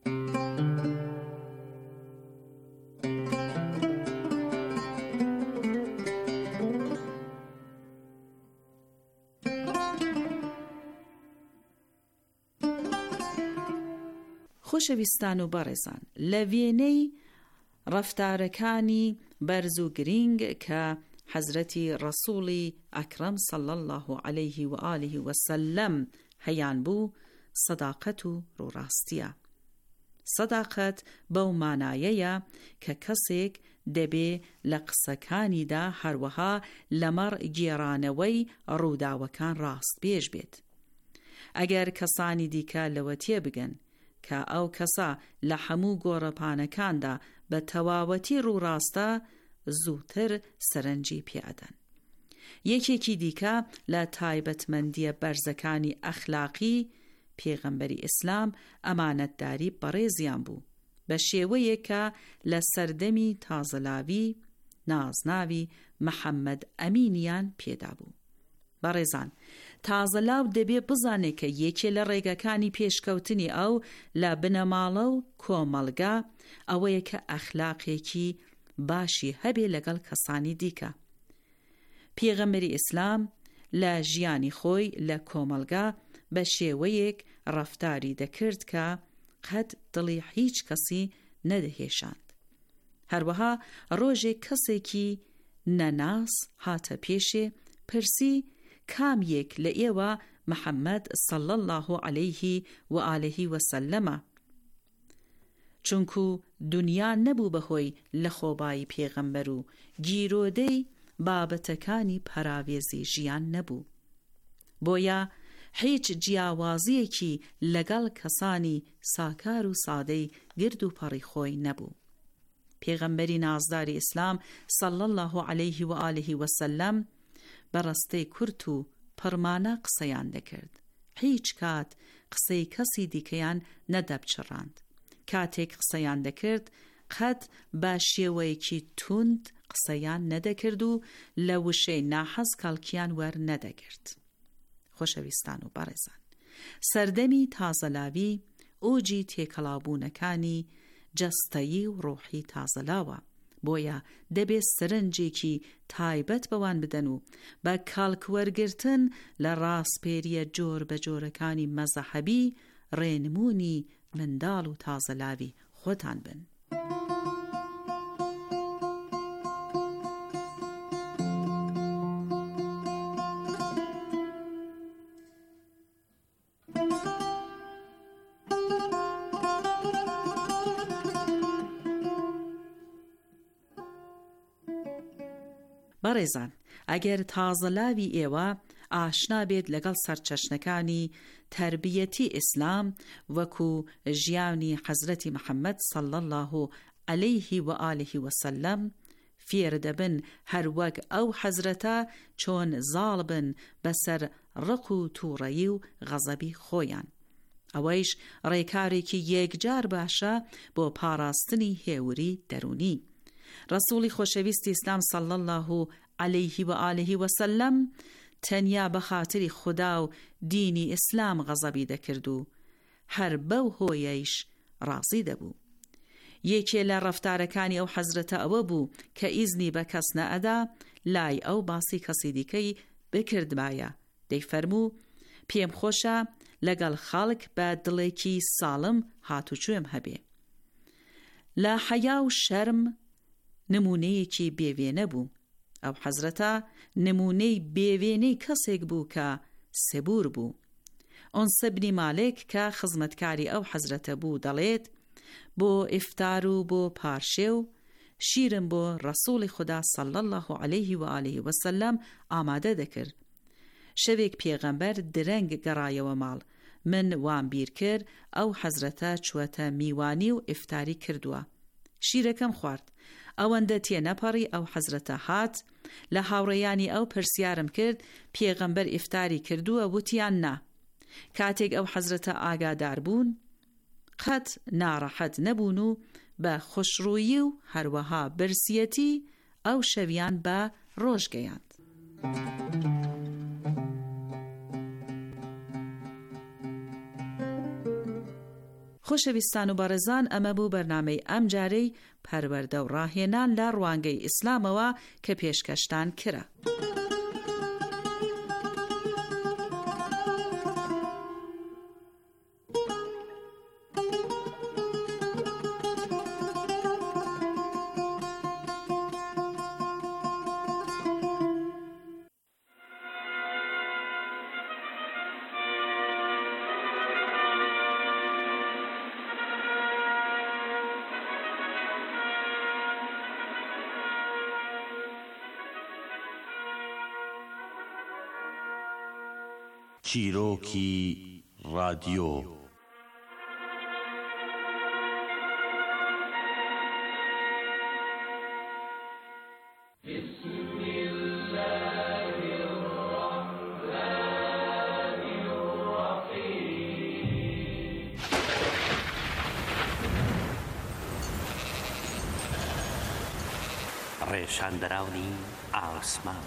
A: خۆشەویستان و بەڕێزان، لە وێنەی ڕەفتارەکانی بەرز و گرنگ کە حەزرەتی ڕەسوڵی ئەکرەم صلی الله علیه و آله و سلم هەیان بوو، سەداقەت و ڕووڕاستیە. سەداقەت بەو مانایەیە کە کەسێک دەبێ لە قسەکانیدا هەروەها لەمەڕ گێڕانەوەی ڕووداوەکان ڕاست پێش بێت. ئەگەر کەسانی دیکە لەوە تێبگەن کە ئەو کەسە لە هەموو گۆڕەپانەکاندا بە تەواوەتی ڕووڕاستە، زووتر سەرنجی پێدەن. یەکێکی دیکە لە تایبەتمەندیە بەرزەکانی ئەخلاقی پێغەمبەری ئیسلام ئەمانەتداری بەڕێزیان بوو، بە شێوەیەک کە لە سەردەمی تازەلاوی نازناوی محەممەد ئەمینیان پێدا بوو. بەڕێزان، تازەلاو دەبێ بزانێت کە یەکێ لە ڕێگەکانی پێشکەوتنی ئەو لە بنەماڵە و کۆمەڵگا ئەوەیە کە ئەخلاقێکی باشی هەبێ لەگەڵ کەسانی دیکە. پێغەمبەری ئیسلام لە ژیانی خۆی لە کۆمەڵگا بە شێوەیەک ڕەفتاری دەکرد کە قەت دڵی هیچ کەسی نەدەهێشاند. هەروەها ڕۆژێک کەسێکی نەناس هاتە پێشێ، پرسی کام یەک لە ئێوە محەممەد صلی الله علیه و آله و سلمە، چونکو دنیا نەبوو بەهۆی لە خۆبایی پێغەمبەر و گیرۆدەی بابەتەکانی پەراوێزی ژیان نەبوو. بۆیە هیچ جیاوازیەکی لەگەڵ کەسانی ساکار و سادەی گرد و پەڕی خۆی نەبوو. پێغەمبەری نازداری ئیسلام صلی الله علیه و آله و سلم بەڕستەی کورت و پڕمانە قسەیان دەکرد. هیچ کات قسەی کەسی دیکەیان نەدەبچڕاند. کاتێک قسەیان دەکرد قەت بە شێوەیەکی توند قسەیان نەدەکرد و لە وشەی ناحەز کاڵکیان وەر نەدەگرت. خۆشەویستان و بەڕێزان، سەردەمی تازەلاوی ئۆجی تێکەڵابوونەکانی جەستەیی و ڕۆحی تازەلاوە، بۆیە دەبێت سەرنجێکی تایبەت بەوان بدەن و بە کاڵکوەرگرتن لە ڕاستپێریە جۆر بە جۆرەکانی مەزەحەبی ڕێنمونی منداڵ و تازەلاوی خۆتان بن. بەڕێزان، ئەگەر تازەلاوی ئێوە ئاشنا بێت لەگەڵ سەرچەشنەکانی تربیەتی ئیسلام وەکو ژیانی حەزرەتی محەممەد صلی الله عەلەیه و ئالێه وسەلەم، فێر دەبن هەروەک ئەو حەزرەتە چۆن زاڵ بن بەسەر ڕق و تووڕەیی و غەزەبی خۆیان. ئەوەیش ڕێکارێکی یەکجار باشە بۆ پاراستنی هێوری دەرونی. ڕەسووڵی خۆشەویستی ئیسلام صلی الله عەلەیه و ئالێه وسەلەم تەنیا بە خاتری خوددا و دینی ئیسلام غەزەبی دەکرد و هەر بەو هۆیەیش ڕازی دەبوو. یەکێ لە ڕەفتارەکانی ئەو حەزرەتە ئەوە بوو کە ئیزنی بە کەس نەئەدا لای ئەو باسی کەسی دیکەی بکردبایە. دەیفەرموو پێم خۆشە لەگەڵ خەڵک بە دڵێکی ساڵم هاتوچوێم هەبێ. لە حەیا و شەرم نمونەیەکی بێوێنە بوو. ئەو حەزرەتە نمونەی بێوێنەی کەسێک بوو کە سەبور بوو. ئۆنس بنی مالێک کە خزمەتکاری ئەو حەزرەتە بوو دەڵێت بۆ ئیفتار و بۆ پارشێ و شیرم بۆ ڕەسووڵی خوددا صلی الله عەلەیه و ئالێه وسەلەم ئامادە دەکرد. شەوێک پێغەمبەر درەنگ گەڕایەوە ماڵ، من وام بیر کرد ئەو حەزرەتە چوەتە میوانی و ئیفتاری کردووە. شیرەکەم خوارد. ئەوەندە تێنەپەڕی ئەو حەزرەتە هات، لە هاوڕێیانی ئەو پرسیارم کرد پێغەمبەر ئیفتاری کردووە؟ وتیان نا. کاتێک ئەو حەزرەتە ئاگادار بوون قەت ناڕەحەت نەبوون و بە خوشڕوویی و هەروەها برسیەتی ئەو شەویان بە ڕۆژگەیاند. خۆشەویستان و بەڕێزان، ئەمە بوو بەرنامەی ئەم جارەی پەروەردە و ڕاهێنان لە ڕوانگەی ئیسلامەوە کە پێشکەشتان کرا.
E: چیرۆکی رادیۆ.
F: ڕێشاندەراونی ئاسمان.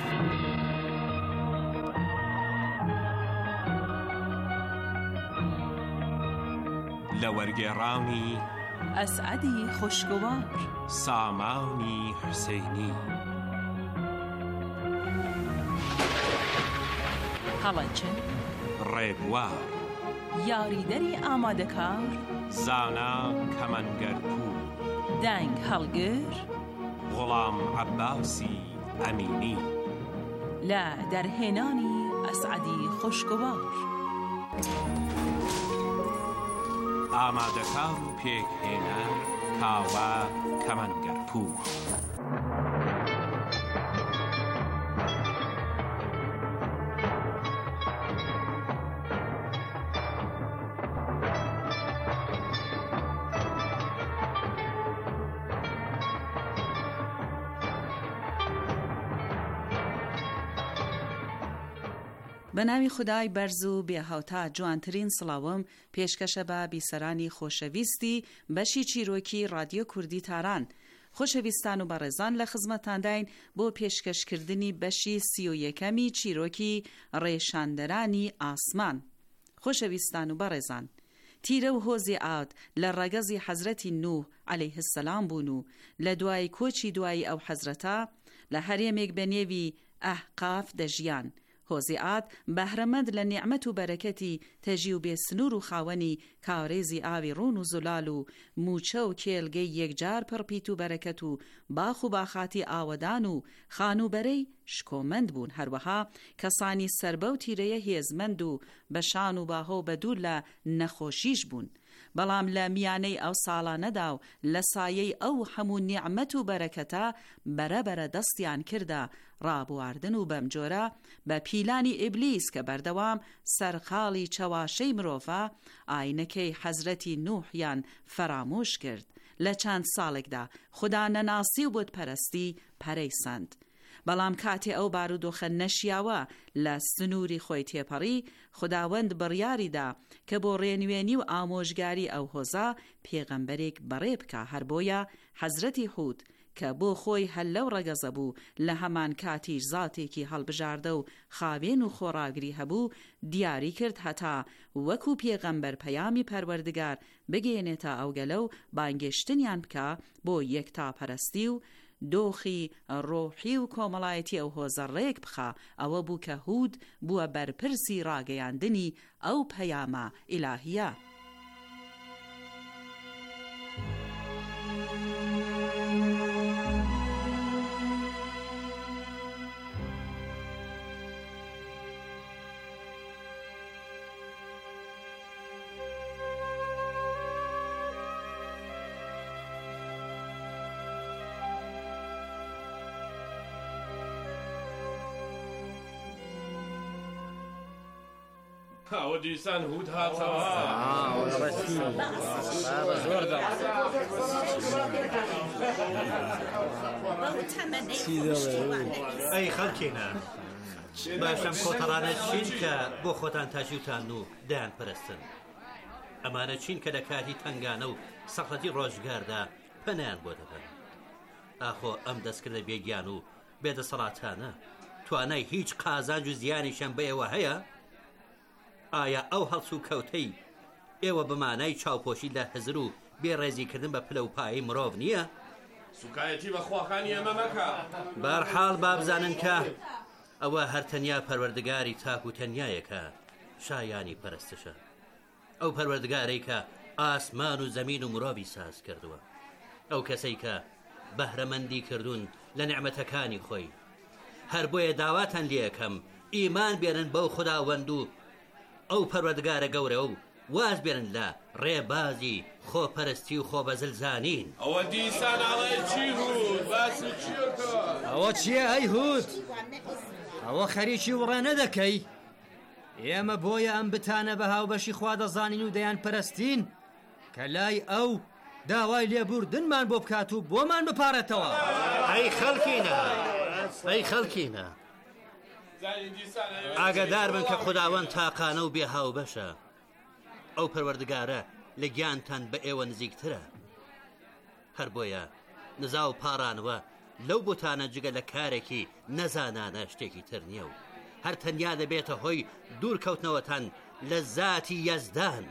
G: لە وەرگێڕانی
H: ئەسعەدی خوشگوار،
G: سامانی حوسێنی،
H: هەڵەنچن،
G: ڕێبوار،
H: یاریدەری ئامادەکار،
G: زانا کەمەنگەرپوو،
H: دەنگ هەڵگر،
G: غوڵام عەباسی ئەمینی.
H: لە دەرهێنانی ئەسعەدی خوشگوار.
G: ئامادەکار و پێکهێنەر کاوە کەمەنگەرپوو.
A: بە ناوی خودای بەرز و بێهاوتا جوانترین سڵاوم پێشکەشە بە بیسەرانی خۆشەویستی بەشی چیرۆکی رادیۆ کوردی تاران. خۆشەویستان و بەڕێزان، لە خزمەتانداین بۆ پێشکەشکردنی بەشی سی و یەکەمی چیرۆکی ڕێشاندەرانی ئاسمان. خۆشەویستان و بەڕێزان، تیرە و هۆزی ئاود لە ڕەگەزی حەزرەتی نوح عەلەیه السەلام بوون و لە دوای کۆچی دوایی ئەو حەزرەتە لە هەرێمێک بە نێوی ئەحقاف دەژیان. هۆزیعات بەهرەمەند لە نیعمەت و بەرەکەتی تەژی و بێسنوور و خاوەنی کاورێزی ئاوی ڕوون و زولال و موچە و کێلگەی یەکجار پڕپیت و بەرەکەت و باخ و باخاتی ئاوەدان و خانوبەرەی شکۆمەند بوون. هەروەها کەسانی سەربە و تیرەیە هێزمەند و بەشان و باهۆ بەدوور لە نەخۆشیش بوون. بەڵام لە میانەی ئەو ساڵانەدا و لە سایەی ئەو هەموو نیعمەت و بەرەکەتە بەرەبەرە دەستیان کردە ڕابواردن و بەم جۆرە بە پیلانی ئیبلیس کە بەردەوام سەرخاڵی چەواشەی مرۆڤە ئاینەکەی حەزرەتی نوحیان فرامۆش کرد. لە چەند ساڵێکدا خوددا نەناسی و بتپەرستی پەرەیسەند. بەڵام کاتێ ئەو بارودۆخە نەشیاوە لە سنووری خۆی تێپەڕی، خوداوەند بڕیاریدا کە بۆ ڕێنوێنی و ئامۆژگاری ئەو هۆزە پێغەمبەرێک بەڕێ بکە. هەر بۆیە حەزرەتی حود کە بۆ خۆی هەل لەو ڕەگەزە بوو لە هەمان کاتیش زاتێکی هەڵبژاردە و خاوێن و خۆڕاگری هەبوو، دیاری کرد هەتا وەکو پێغەمبەر پەیامی پەروەردگار بگێنێتە ئەوگەلە و بانگێشتنیان بکە بۆ یەکتاپەرستی و دۆخی ڕۆحی و کۆمەڵایەتی ئەو هۆزە ڕێک بخە. ئەوە بوو کە هود بووە بەرپرسی ڕاگەیاندنی ئەو پەیامە ئیلاهیە.
G: ئەوە دیسان هود هاتەوە.
I: ئەی خەڵکێنە، باشەم کۆتەڕانە چین کە بۆ خۆتان تاژیوتان و دایان پەرستن. ئەمانە چین کە لە کاتی تنگانە و سەختی ڕۆژگاردا پەنیان بۆ دەبن. ئاخۆ ئەم دەستکردە بێگیان و بێدەسەڵاتانە توانای هیچ قازانج و زیانیشان بەیەوە هەیە؟ ئایا ئەو هەڵس و کەوتەی ئێوە بمانای چاوپۆشی لە هزر و بێڕێزیکردن بە پلە و پایی مرۆڤ نییە؟
G: سوکایەتی بە خواخانی ئێمە مەکە.
I: بەرحاڵ بابزانن کە ئەوە هەرتەنیا پەروەردگاری تاک و تەنیایەکە شایانی پەرستشە، ئەو پەروەردگارەی کە ئاسمان و زەمین و مرۆڤی ساز کردووە، ئەو کەسەی کە بەهرەمەندی کردوون لە نعمەتەکانی خۆی. هەر بۆیە داواتان لێ یەکەم ئیمان بێنن بەو خوداوەند و ئەو پەروەردگارە گەورە و واز بێنن لە ڕێبازی خۆپەرستی و خۆبەزلزانین.
G: ئەوە دیسان ئاڵێ چی هود؟ باسی چیەکە؟
J: ئەوە چییە ئەی هود؟ ئەوە خەریکی وڕێ نەدەکەی؟ ئێمە بۆیە ئەم بتانە بە هاوبەشی خوا دەزانین و دەیان پەرستین کە لای ئەو داوای لێبوردنمان بۆ بکات و بۆمان بپارێتەوە.
I: ئەی خەڵکینە، ئەی خەڵکینە، ئاگادار بن کە خوداوەند تاقانە و بێ هاوبەشە. ئەو پەروەردگارە لە گیانتان بە ئێوە نزیکترە. هەر بۆیە نزا و پارانەوە لەو بوتانە جگە لە کارێکی نەزانانە شتێکی تر نییە و هەر تەنیا دەبێتە هۆی دوورکەوتنەوەتان لە زاتی یەزدان.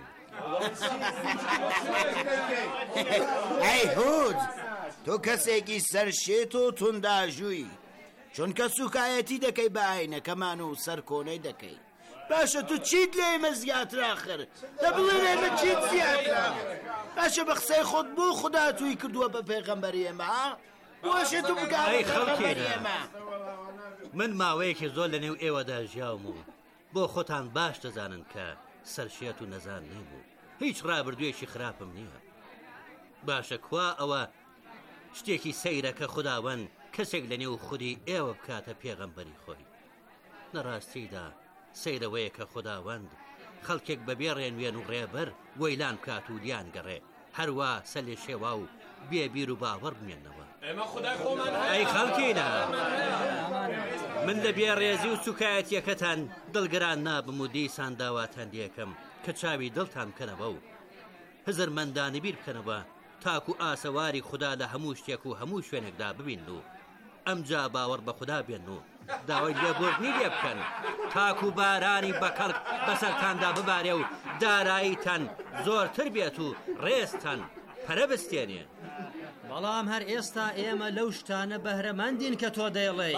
K: ئەی هود، تۆ کەسێکی سەرشێت و تونداژووی، چونکە سوکایەتی دەکەی بە ئاینەکەمان و سەرکۆنەی دەکەی. باشە تو چیت لێ ئێمە زیاتر ئاخر دەبڵێ ئێمە چیت زیاترە؟ باشە بە قسەی خۆت بۆ خوددا توی کردووە بە پێغەمبەری ئێمە؟ بۆشە تو بگا بە پێغەمبەری ئێمە؟
I: من ماوەیەکی زۆر لە نێو ئێوەدا ژیاوم و بۆ خۆتان باش دەزانن کە سەرشێت و نەزان نێبوو، هیچ ڕابردوویەکی خراپم نییە. باشە کوا ئەوە شتێکی سەیرە کە خوداوەند کەسێک لە نێو خودی ئێوە بکاتە پێغەمبەری خۆی. نەڕاستیدا سەیرەوەیە کە خوداوەند خەڵکێک بەبێ ڕێنوێن و ڕێبەر وەیلان بکات و دیان گەڕێ، هەروە سەلێ شێوا و بێبیر و باوەڕ بمێنەوە. ئەی خەڵکینە، من لە بێڕێزی و سوکایەتیەکەتان دڵگران نابم و دیسان داواتان دیەکەم کە چاوی دڵتان بکەنەوە و هزرمەندانە بیر بکەنەوە تاکو ئاسەواری خوددا لە هەموو شتێک و هەموو شوێنێکدا ببین و ئەمجا باوەڕ بە خوددا بێن و داوای لێبوردنی لێ بکەن تاکو بارانی بەکەڵک بەسەرتاندا ببارێ و داراییتان زۆرتر بێت و ڕێستان پەرە بستێنێ.
J: بەڵام هەر ئێستا ئێمە لەو شتانە بەهرەمەندین کە تۆ دەیڵێ.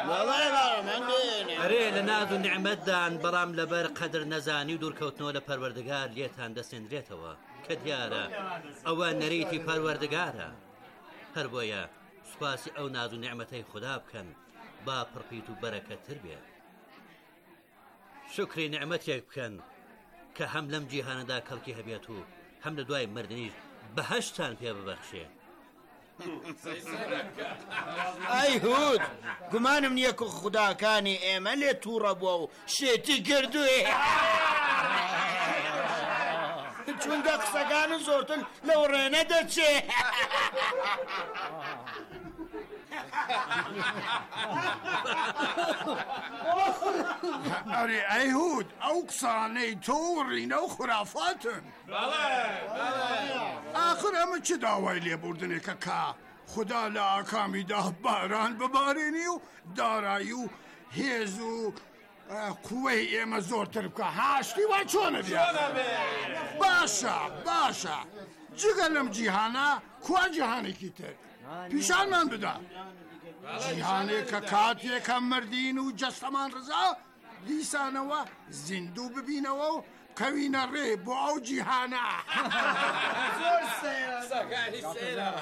I: ئەرێ لە ناز و نعمەتدان، بەڵام لەبەر قەدر نەزانی و دوورکەوتنەوە لە پەروەردگار لێتان دەسێنرێتەوە کە دیارە ئەوە نەریتی پەروەردگارە. هەر بۆیە سوپاسی ئەو ناز و نعمەتەی خوددا بکەن با پڕپیت و بەرەکەتتر بێت. شکری نعمەتێک بکەن کە هەم لەم جیهانەدا کەڵکی هەبێت و هەم لە دوای مردنیش بەهەشتان پێ ببەخشێ.
K: ئەی هود گومانم نییە و خوداکانی ئێمە لێ تووڕە بووە و شێتی کردوێ چونکە قسەکان زۆرتر لەو ڕێنە دەچێ.
L: ئەرێ ئەی هود ئەو قسانەی تۆ ڕینە و خورافاتن. ئاخر ئەمە چ داوای لێبوردنێکە کا خدا لە ئاکامیدا باران ببارێنی و دارایی و هێز و قوەی ئێمە زۆرتر بکە. هاشتی وا چۆنە بێ؟ باشە باشە جگە لەم جیهانە کوا جیهانێکی تر پیشانمان بدا. جیهانێک کە کاتێکە مردین و جەستەمان ڕزا دیسانەوە زیندوو ببینەوە و کەوینە ڕێ بۆ ئەو جیهانە.
G: زۆر سەکانی سێرە.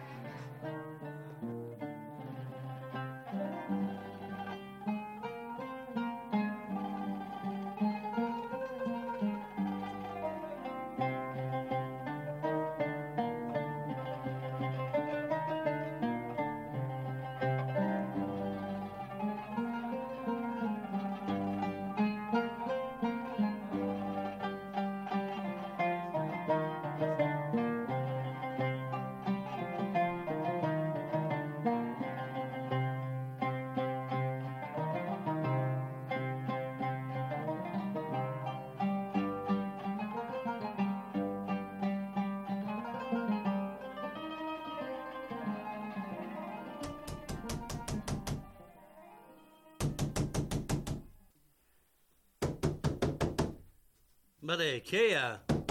I: بەڵێ کێیە؟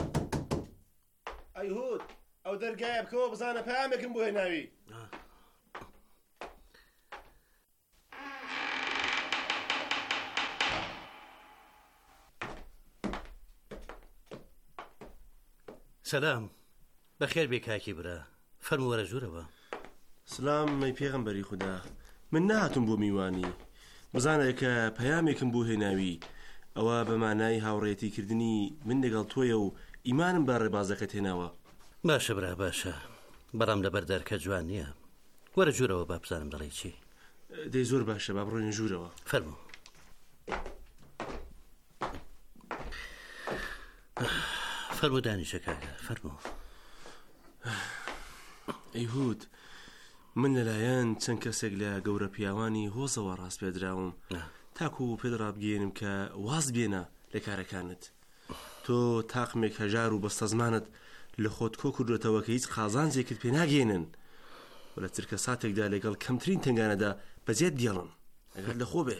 M: ئەی هود ئەو دەرگایە بکەوە بزانە پەیامێکم بۆ هێناوی.
I: سەلام بەخێر بێ کاکی برا فەرموو وەرە ژوورەوە.
M: سلام مەی پێغەمبەری خودا من نهاتم بۆ میوانی بزانە کە پەیامێکم بۆ هێناوی ئەوە بە مانای هاوڕێتیکردنی من لەگەڵ تۆیە و ئیمانم بە ڕێبازەکەت هێناوە.
I: باشە برا باشە بەڵام لەبەر دەرکە جوان نییە. وەرە ژوورەوە با بزانم دەڵێ چی.
M: دەی زۆر باشە با بڕۆین ژوورەوە.
I: فەرموو. فەرموو دانیشە کاکە فەرموو.
M: ئەی هود من لەلایەن چەند کەسێک لە گەورە پیاوانی هۆزەوە ڕاست پێدراوم تاکو و پێت ڕابگەێنم کە واز بێنە لە کارەکانت. تۆ تاقمێک هەژار و بەستە زمانت لە خۆت کۆ کردوێتەوە کە هیچ قازانجێکت پێ ناگەێنن و لە ترکە ساتێکدا لەگەڵ کەمترین تنگانەدا بەجێت دیڵن ئەگەر لە خۆ بێ.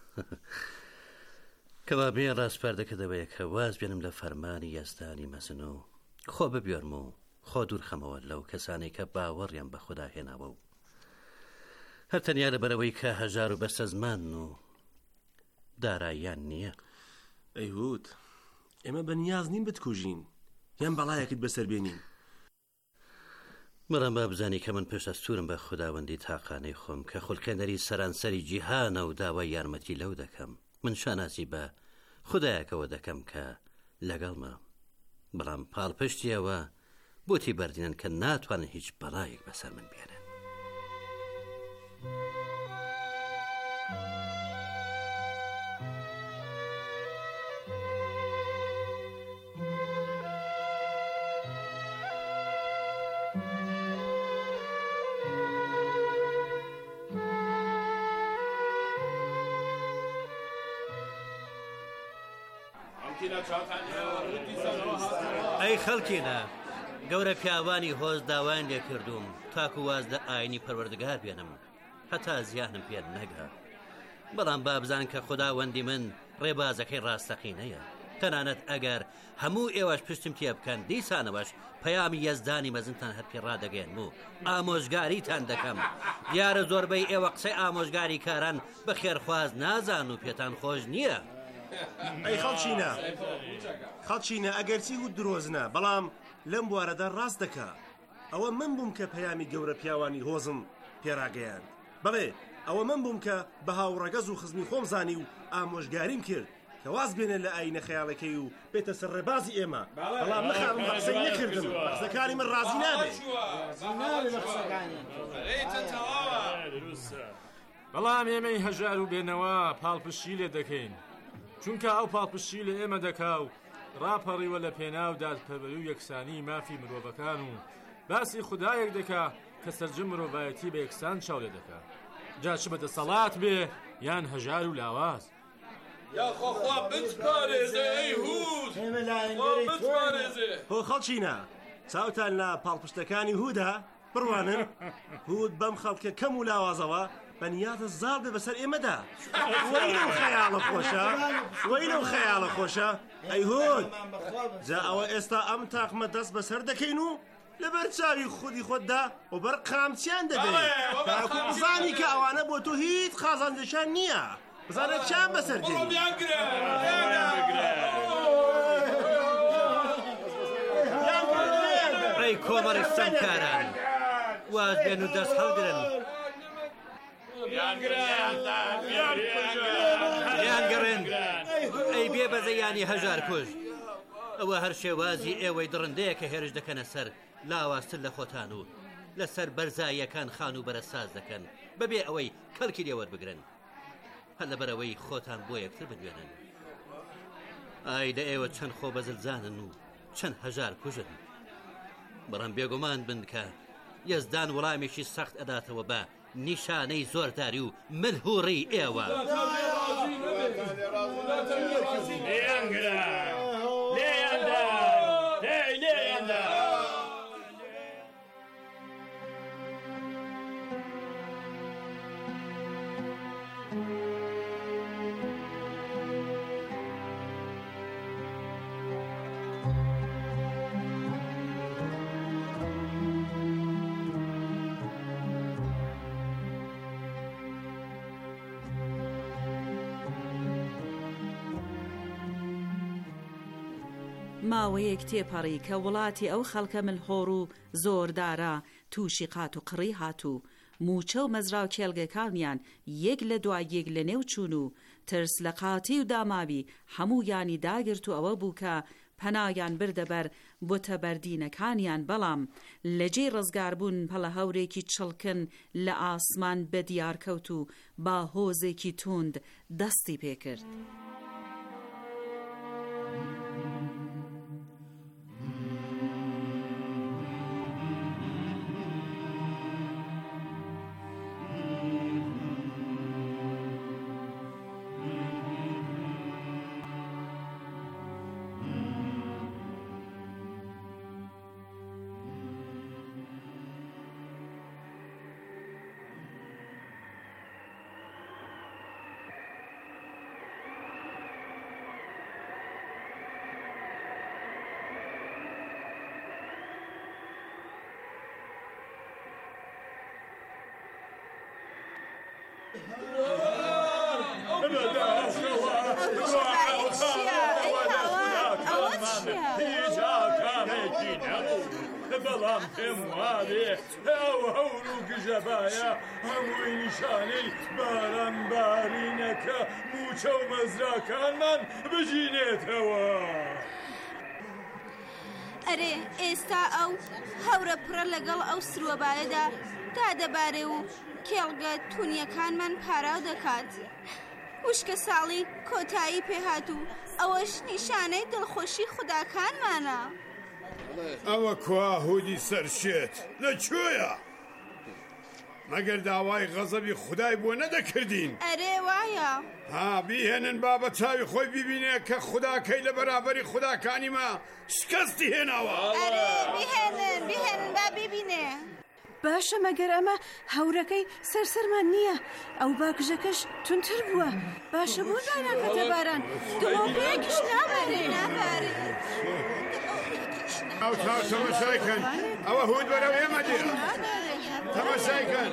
I: کەوا بێ ڕاستپەردەکە دەوەیە کە واز بێنم لە فەرمانی یەزدانی مەزن و خۆ ببیۆرم و خۆ دوور خەمەوە لەو کەسانی کە باوەڕیان بە خوددا هێناوە و هەر تەنیا لەبەرەوەی کە هەژار و بەستە زمان و داراییان نییە.
M: ئەی هود ئێمە بەنیاز نین بتکوژین یان بەڵایەکت بەسەر بێنین.
I: بەڵام با بزانی کە من پێش ئەستورم بە خوداوەندی تاقانەی خۆم کە خوڵکێنەری سەرانسەری جیهانە و داوای یارمەتی لەو دەکەم. من شاناسی بە خودایەکەوە دەکەم کە لەگەڵمە بەڵام پاڵپشتیەوە بۆتی بەردێنن کە ناتوانن هیچ بەڵایەک بەسەر من بێنن. ئەی خەڵکینە گەورە پیاوانی هۆز داوایان لێ کردوم تاکو واز لە ئاینی پەروەردگار بێنم هەتا زیانم پێ نەگا. بەڵام با بزان کە خوداوەندی من ڕێبازەکەی ڕاستەقینەیە. تەنانەت ئەگەر هەموو ئێوەش پشتم تێ بکەن دیسانەوەش پەیامی یەزدانی مەزنتان هەر پێ ڕادەگەێن و ئامۆژگاریتان دەکەم. دیارە زۆربەی ئێوە قسەی ئامۆژگاری کاران بە خێرخواز نازان و پێتان خۆش نییە.
M: ئەی خەڵچینە خەڵچینە ئەگەرچی و درۆزنە بەڵام لەم بوارەدا ڕاست دەکا. ئەوە من بووم کە پەیامی گەورە پیاوانی هۆزم پێڕاگەیاند. بەڵێ ئەوە من بووم کە بە هاوڕەگەز و خزمی خۆم زانی و ئامۆژگاریم کرد کە کە واز بێنێ لە ئاینە خەیاڵەکەی و بێتە سەر ڕێبازی ئێمە بەڵام نەخاڵم بە قسەی نەکردم بە قسەکانی من ڕازی نابێ
N: بەڵام ئێمەی هەژار و بێنەوە پاڵپشتی لێ دەکەین چونکە ئەو پاڵپشتی لە ئێمە دەکا و ڕاپەڕیوە لە پێناو دادپەروەری و یەکسانی مافی مرۆڤەکان و باسی خودایەک دەکا کە سەرجەم مرۆڤایەتی بە یەکسان چاو لێ دەکا جا چ بەدەسەڵات بێ یان هەژار و لاواز
G: یا خۆخوا بتپارێزێ ئەی هود خوا بتپارێزێ
M: هۆ خەڵچینە چاوتان لە پاڵپشتەکانی هودا بڕوانن هود بەم خەڵکە کەم و لاوازەوە بەنیازە زاڵ بێ بەسەر ئێمەدا وەی لەو خەیاڵە خۆشە وەی لەو خەیاڵە خۆشە ئەی هود جا ئەوە ئێستا ئەم تاقمە دەست بەسەر دەکەین و لەبەر چاوی خودی خۆتدا و بەر قامچیان دەبێت تاکو بزانی کە ئەوانە بۆ تۆ هیچ خازاندەشان نییە بزانە چیان بەسەر دێ
I: ڕێی کۆمەڕی سەمکاران واز بێن و دەست هەڵگرن یانگەڕێن ئەی بێ بەزەیانی هەژار کوژ ئەوە هەر شێوازی ئێوەی دڕندەیە کە هێرش دەکەنە سەر لاواستن لە خۆتان و لەسەر بەرزاییەکان خان و بەرەساز دەکەن بەبێ ئەوەی کەڵکی لێوەربگرن هەر لەبەرەوەی خۆتان بۆ یەکتر بدوێنن ئای لە ئێوە چەند خۆ بەزلزانن و چەند هەژار کوژن بەڕەم بێگومان بن کە یەزدان وەڵامێکی سەخت ئەداتەوە بە نیشانەی زۆرداری و ملهوڕی ئێوە
A: ماوەیەک تێپەڕی کە وڵاتی ئەو خەڵکە ملهۆڕ و زۆردارە تووشی قات و قڕی هاتوو موچە و مەزرا و کێڵگەکانیان یەک لە دوای یەک لە نێو چوون و ترس لە قاتی و داماوی هەموویانی داگرت و ئەوە بوو کە پەنایان بردەبەر بۆتە بەردینەکانیان بەڵام لەجێ ڕزگاربوون پەڵە هەورێکی چڵکن لە ئاسمان بە دیارکەوت و با هۆزێکی توند دەستی پێکرد.
G: بەڵام پێم وابێ ئەو هەور و گژەبایە هەمووی نیشانەی بارانبارینەکە موچە و مەزراکانمان بژینێتەوە.
O: ئەرێ ئێستا ئەو هەورە پڕە لەگەڵ ئەو سروەبایەدا دادەبارێ و کێڵگە تونیەکانمان پاراو دەکات. وشکە ساڵی کۆتایی پێهات و ئەوەش نیشانەی دڵخۆشی خوداکانمانە.
L: ئەوە کوا هودی سەرشێت لەکوێیە؟ مەگەر داوای غەزەبی خودای بۆ نەدەکردین؟
O: ئەرێ وایە
L: ها بیهێنن با بە چاوی خۆی ببینێ کە خوداکەی لە بەرابەری خوداکانی ما شکستی هێناوە.
O: ئەرێ بیهێنن بیهێنن با ببینێ.
P: باشە مەگەر ئەمە هەورەکەی سەرسەرمان نییە ئەو باکژەکەش تونتر بووە. باشە بۆ داناکەتە باران دڵۆپەیەکیش نابارێ نابارێ.
L: ئەو تا تەماشایکەن ئەوە هود بەرەو ئێمە دێ تەماشایکەن.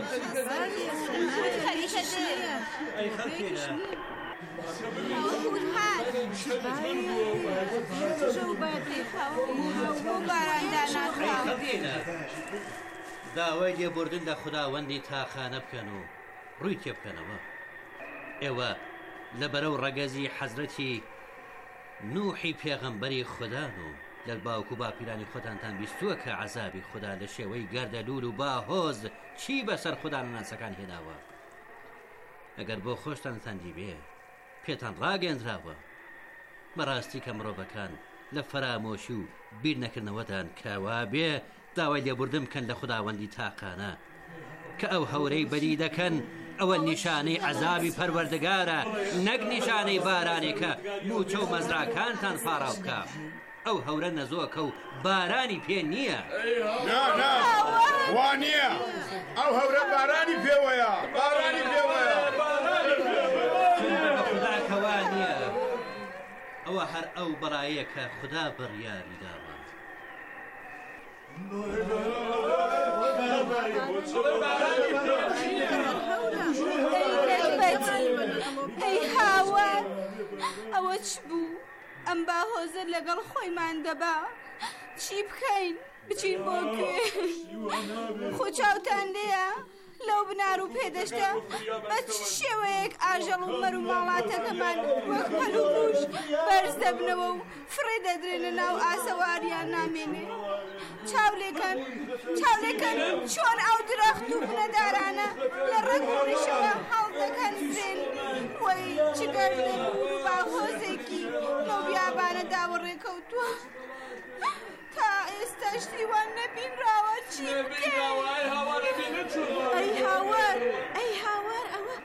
I: داوای لێبوردن لە خوداوەندی تاخانە بکەن و ڕووی تێ بکەنەوە. ئێوە لە بەرەو ڕەگەزی حەزرەتی نوحی پێغەمبەری خوددان و لە باوکو باپیرانی خۆتانتان بیستووە کە عەزابی خوددا لە شێوەی گەردەلوول و باهۆز چی بەسەر خوددان و ناسەکان هێناوە. ئەگەر بۆ خۆشتانتان دیبێ پێتان ڕاگەندراوە بەڕاستی کە مرۆڤەکان لە فەرامۆشی و بیر نەکردنەوەدان کەوا بێ داوای لێبوردن بکەن لە خوداوەندی تاقانە کە ئەو هەورەی بەری دەکەن ئەوە نیشانەی عەزابی پەروەردگارە نەک نیشانەی بارانێکە موچە و مەزراکانتان پاڕاو بکە. ئەو هەورە نەزۆکە و بارانی پێ نییە.
L: وا نییە ئەو هەورە بارانی پێوەیە بارانی پێوەیە
I: خوداکەوا نییە. ئەوە هەر ئەو بەڵایەیە کە خوددا بڕیاری داوە.
O: ئەی هاوار ئەوە چ بوو؟ ئەم باهۆزە لەگەڵ خۆیمان دەبا چی بکەین؟ بچین بۆ کوێ؟ خۆ چاوتان لێیە لەو بنار و پێدەشتە بە چ شێوەیەک ئاژەڵ و مەر و ماڵاتەکەمان وەک پەل و پوش بەرز دەبنەوە و فڕێ دەدرێنە ناو ئاسەواریان نامێنێ. چاولێکەن چاولێکەن چۆن ئەو درەخت و بنەدارانە لە ڕێک و ڕیشەوە هەڵدەکەن فرێن. وەی چ گەردە و باهۆزێکی لەو بیابانە داوەڕێکەوتووە. تا ئێستا شتیوان نەبینراوە چی بکەین؟ ئەی هاوار ئەی هاوار ئەوە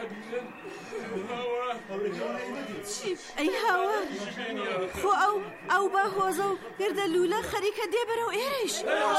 O: ئەی هاوار خۆ ئەو ئەو باهۆزە و گردە لوولە خەریکە دێ بەرەو ئێرەش.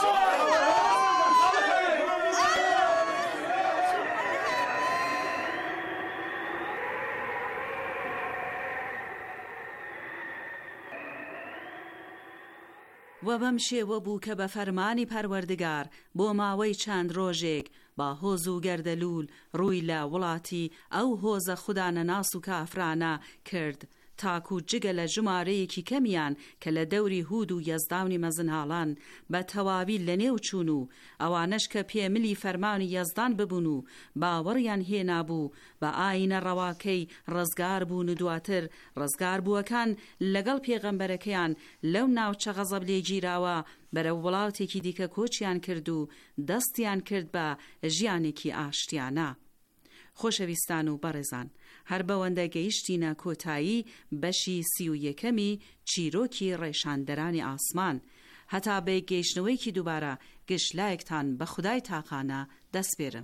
A: و بەم شێوە بوو کە بە فەرمانی پەروەردگار بۆ ماوەی چەند ڕۆژێک با هۆز و گەردەلوول ڕووی لە وڵاتی ئەو هۆزە خودانە ناس و کافرانە کرد تاکو جگە لە ژمارەیەکی کەمیان کە لە دەوری هود و یەزداونی مەزنهاڵان بە تەواوی لە نێو چوون و ئەوانەش کە پێملی فەرمانی یەزدان ببوون و باوەڕیان هێنابوو بە ئاینە ڕەواکەی ڕزگار بوون و دواتر ڕزگار بووەکان لەگەڵ پێغەمبەرەکەیان لەو ناوچە غەزەب لێگیراوە بەرەو وڵاتێکی دیکە کۆچیان کرد و دەستیان کرد بە ژیانێکی ئاشتیانە. خۆشەویستان و بەڕێزان، هەر بەوەندە گەیشتینە کۆتایی بەشی سی و یەکەمی چیرۆکی ڕێشاندەرانی ئاسمان. هەتا بە گەیشتنەوەیکی دووبارە گشتلایەکتان بە خودای تاقانە دەست بێرم.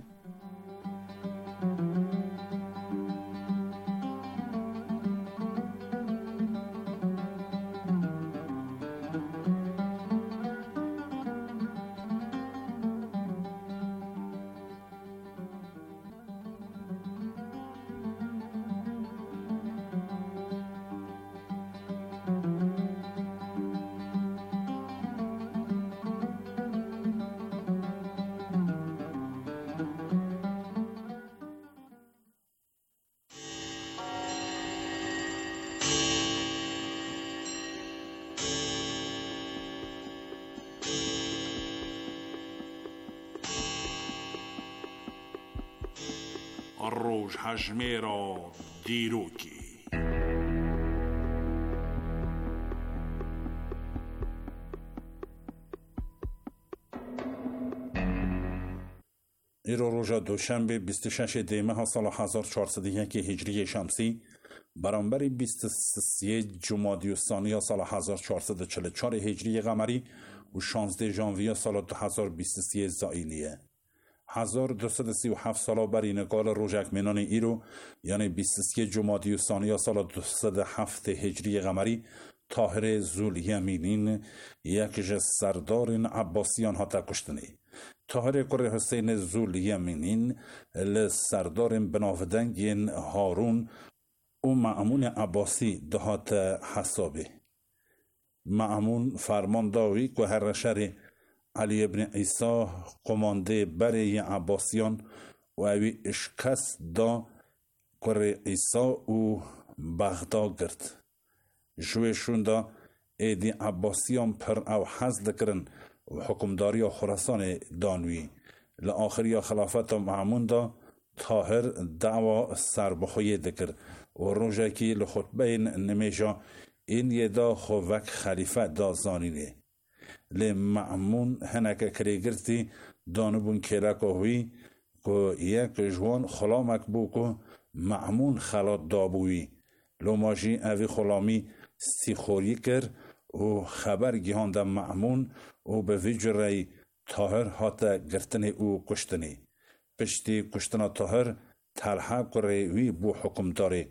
L: ڕۆژ هەژمێرە دیرۆکی
Q: ئێرە ڕۆژە دووشەمبێ بیست و شەش دێمەها ساڵە هەزار و چوارسەد و یەک هیجری شەمسی بەرامبەری بیست و سێ جومادی الثانیە ساڵە هەزار و چوارسەد و چل و چوار هیجری قەمەری و شانزدە ژانڤیە ساڵە دو هەزار و بیست و سێ زائیلیە. هزار و دویست و سی و هفت سالا بەرینەکال ڕۆژێکمێنانی ئیرۆ یعنی بیست و سێ جومادی الثانیە ساڵە دویست و هەفت هیجری قەمەری تاهر زولیەمینین یەک ژە سەردارên عەباسیان هاتە کوشتنê. تاهر کوڕی حسین زولیەمینین لە سەردارên بناودەنگên هارون û مەأمون عەباسî dihate hesabê. مەأمون فەرمان دا wî ku here şerê علی ابن عیسا قمانده برای عباسیان و اوی اشکست دا کر عیسا و بغدا گرد. جویشون دا ایدی عباسیان پر او حزد کرن و حکمداری خراسان دانوی. لآخری خلافت مأمون دا طاهر دعوا سربخوی دکر و روژه کی لخطبه نمیجا این یدا خوک خلیفه دا زانینه لی معمون هنک کریگرتی دانبون کلاکوی که یک جوان خلامک بو که معمون خلات دابوی لوماجی اوی خلامی سیخوری کر و خبر گیهان دا معمون و به ویجره طاهر هاتا گرتن او کشتنی پشتی کشتنا طاهر تلحق کره وی بو حکم داره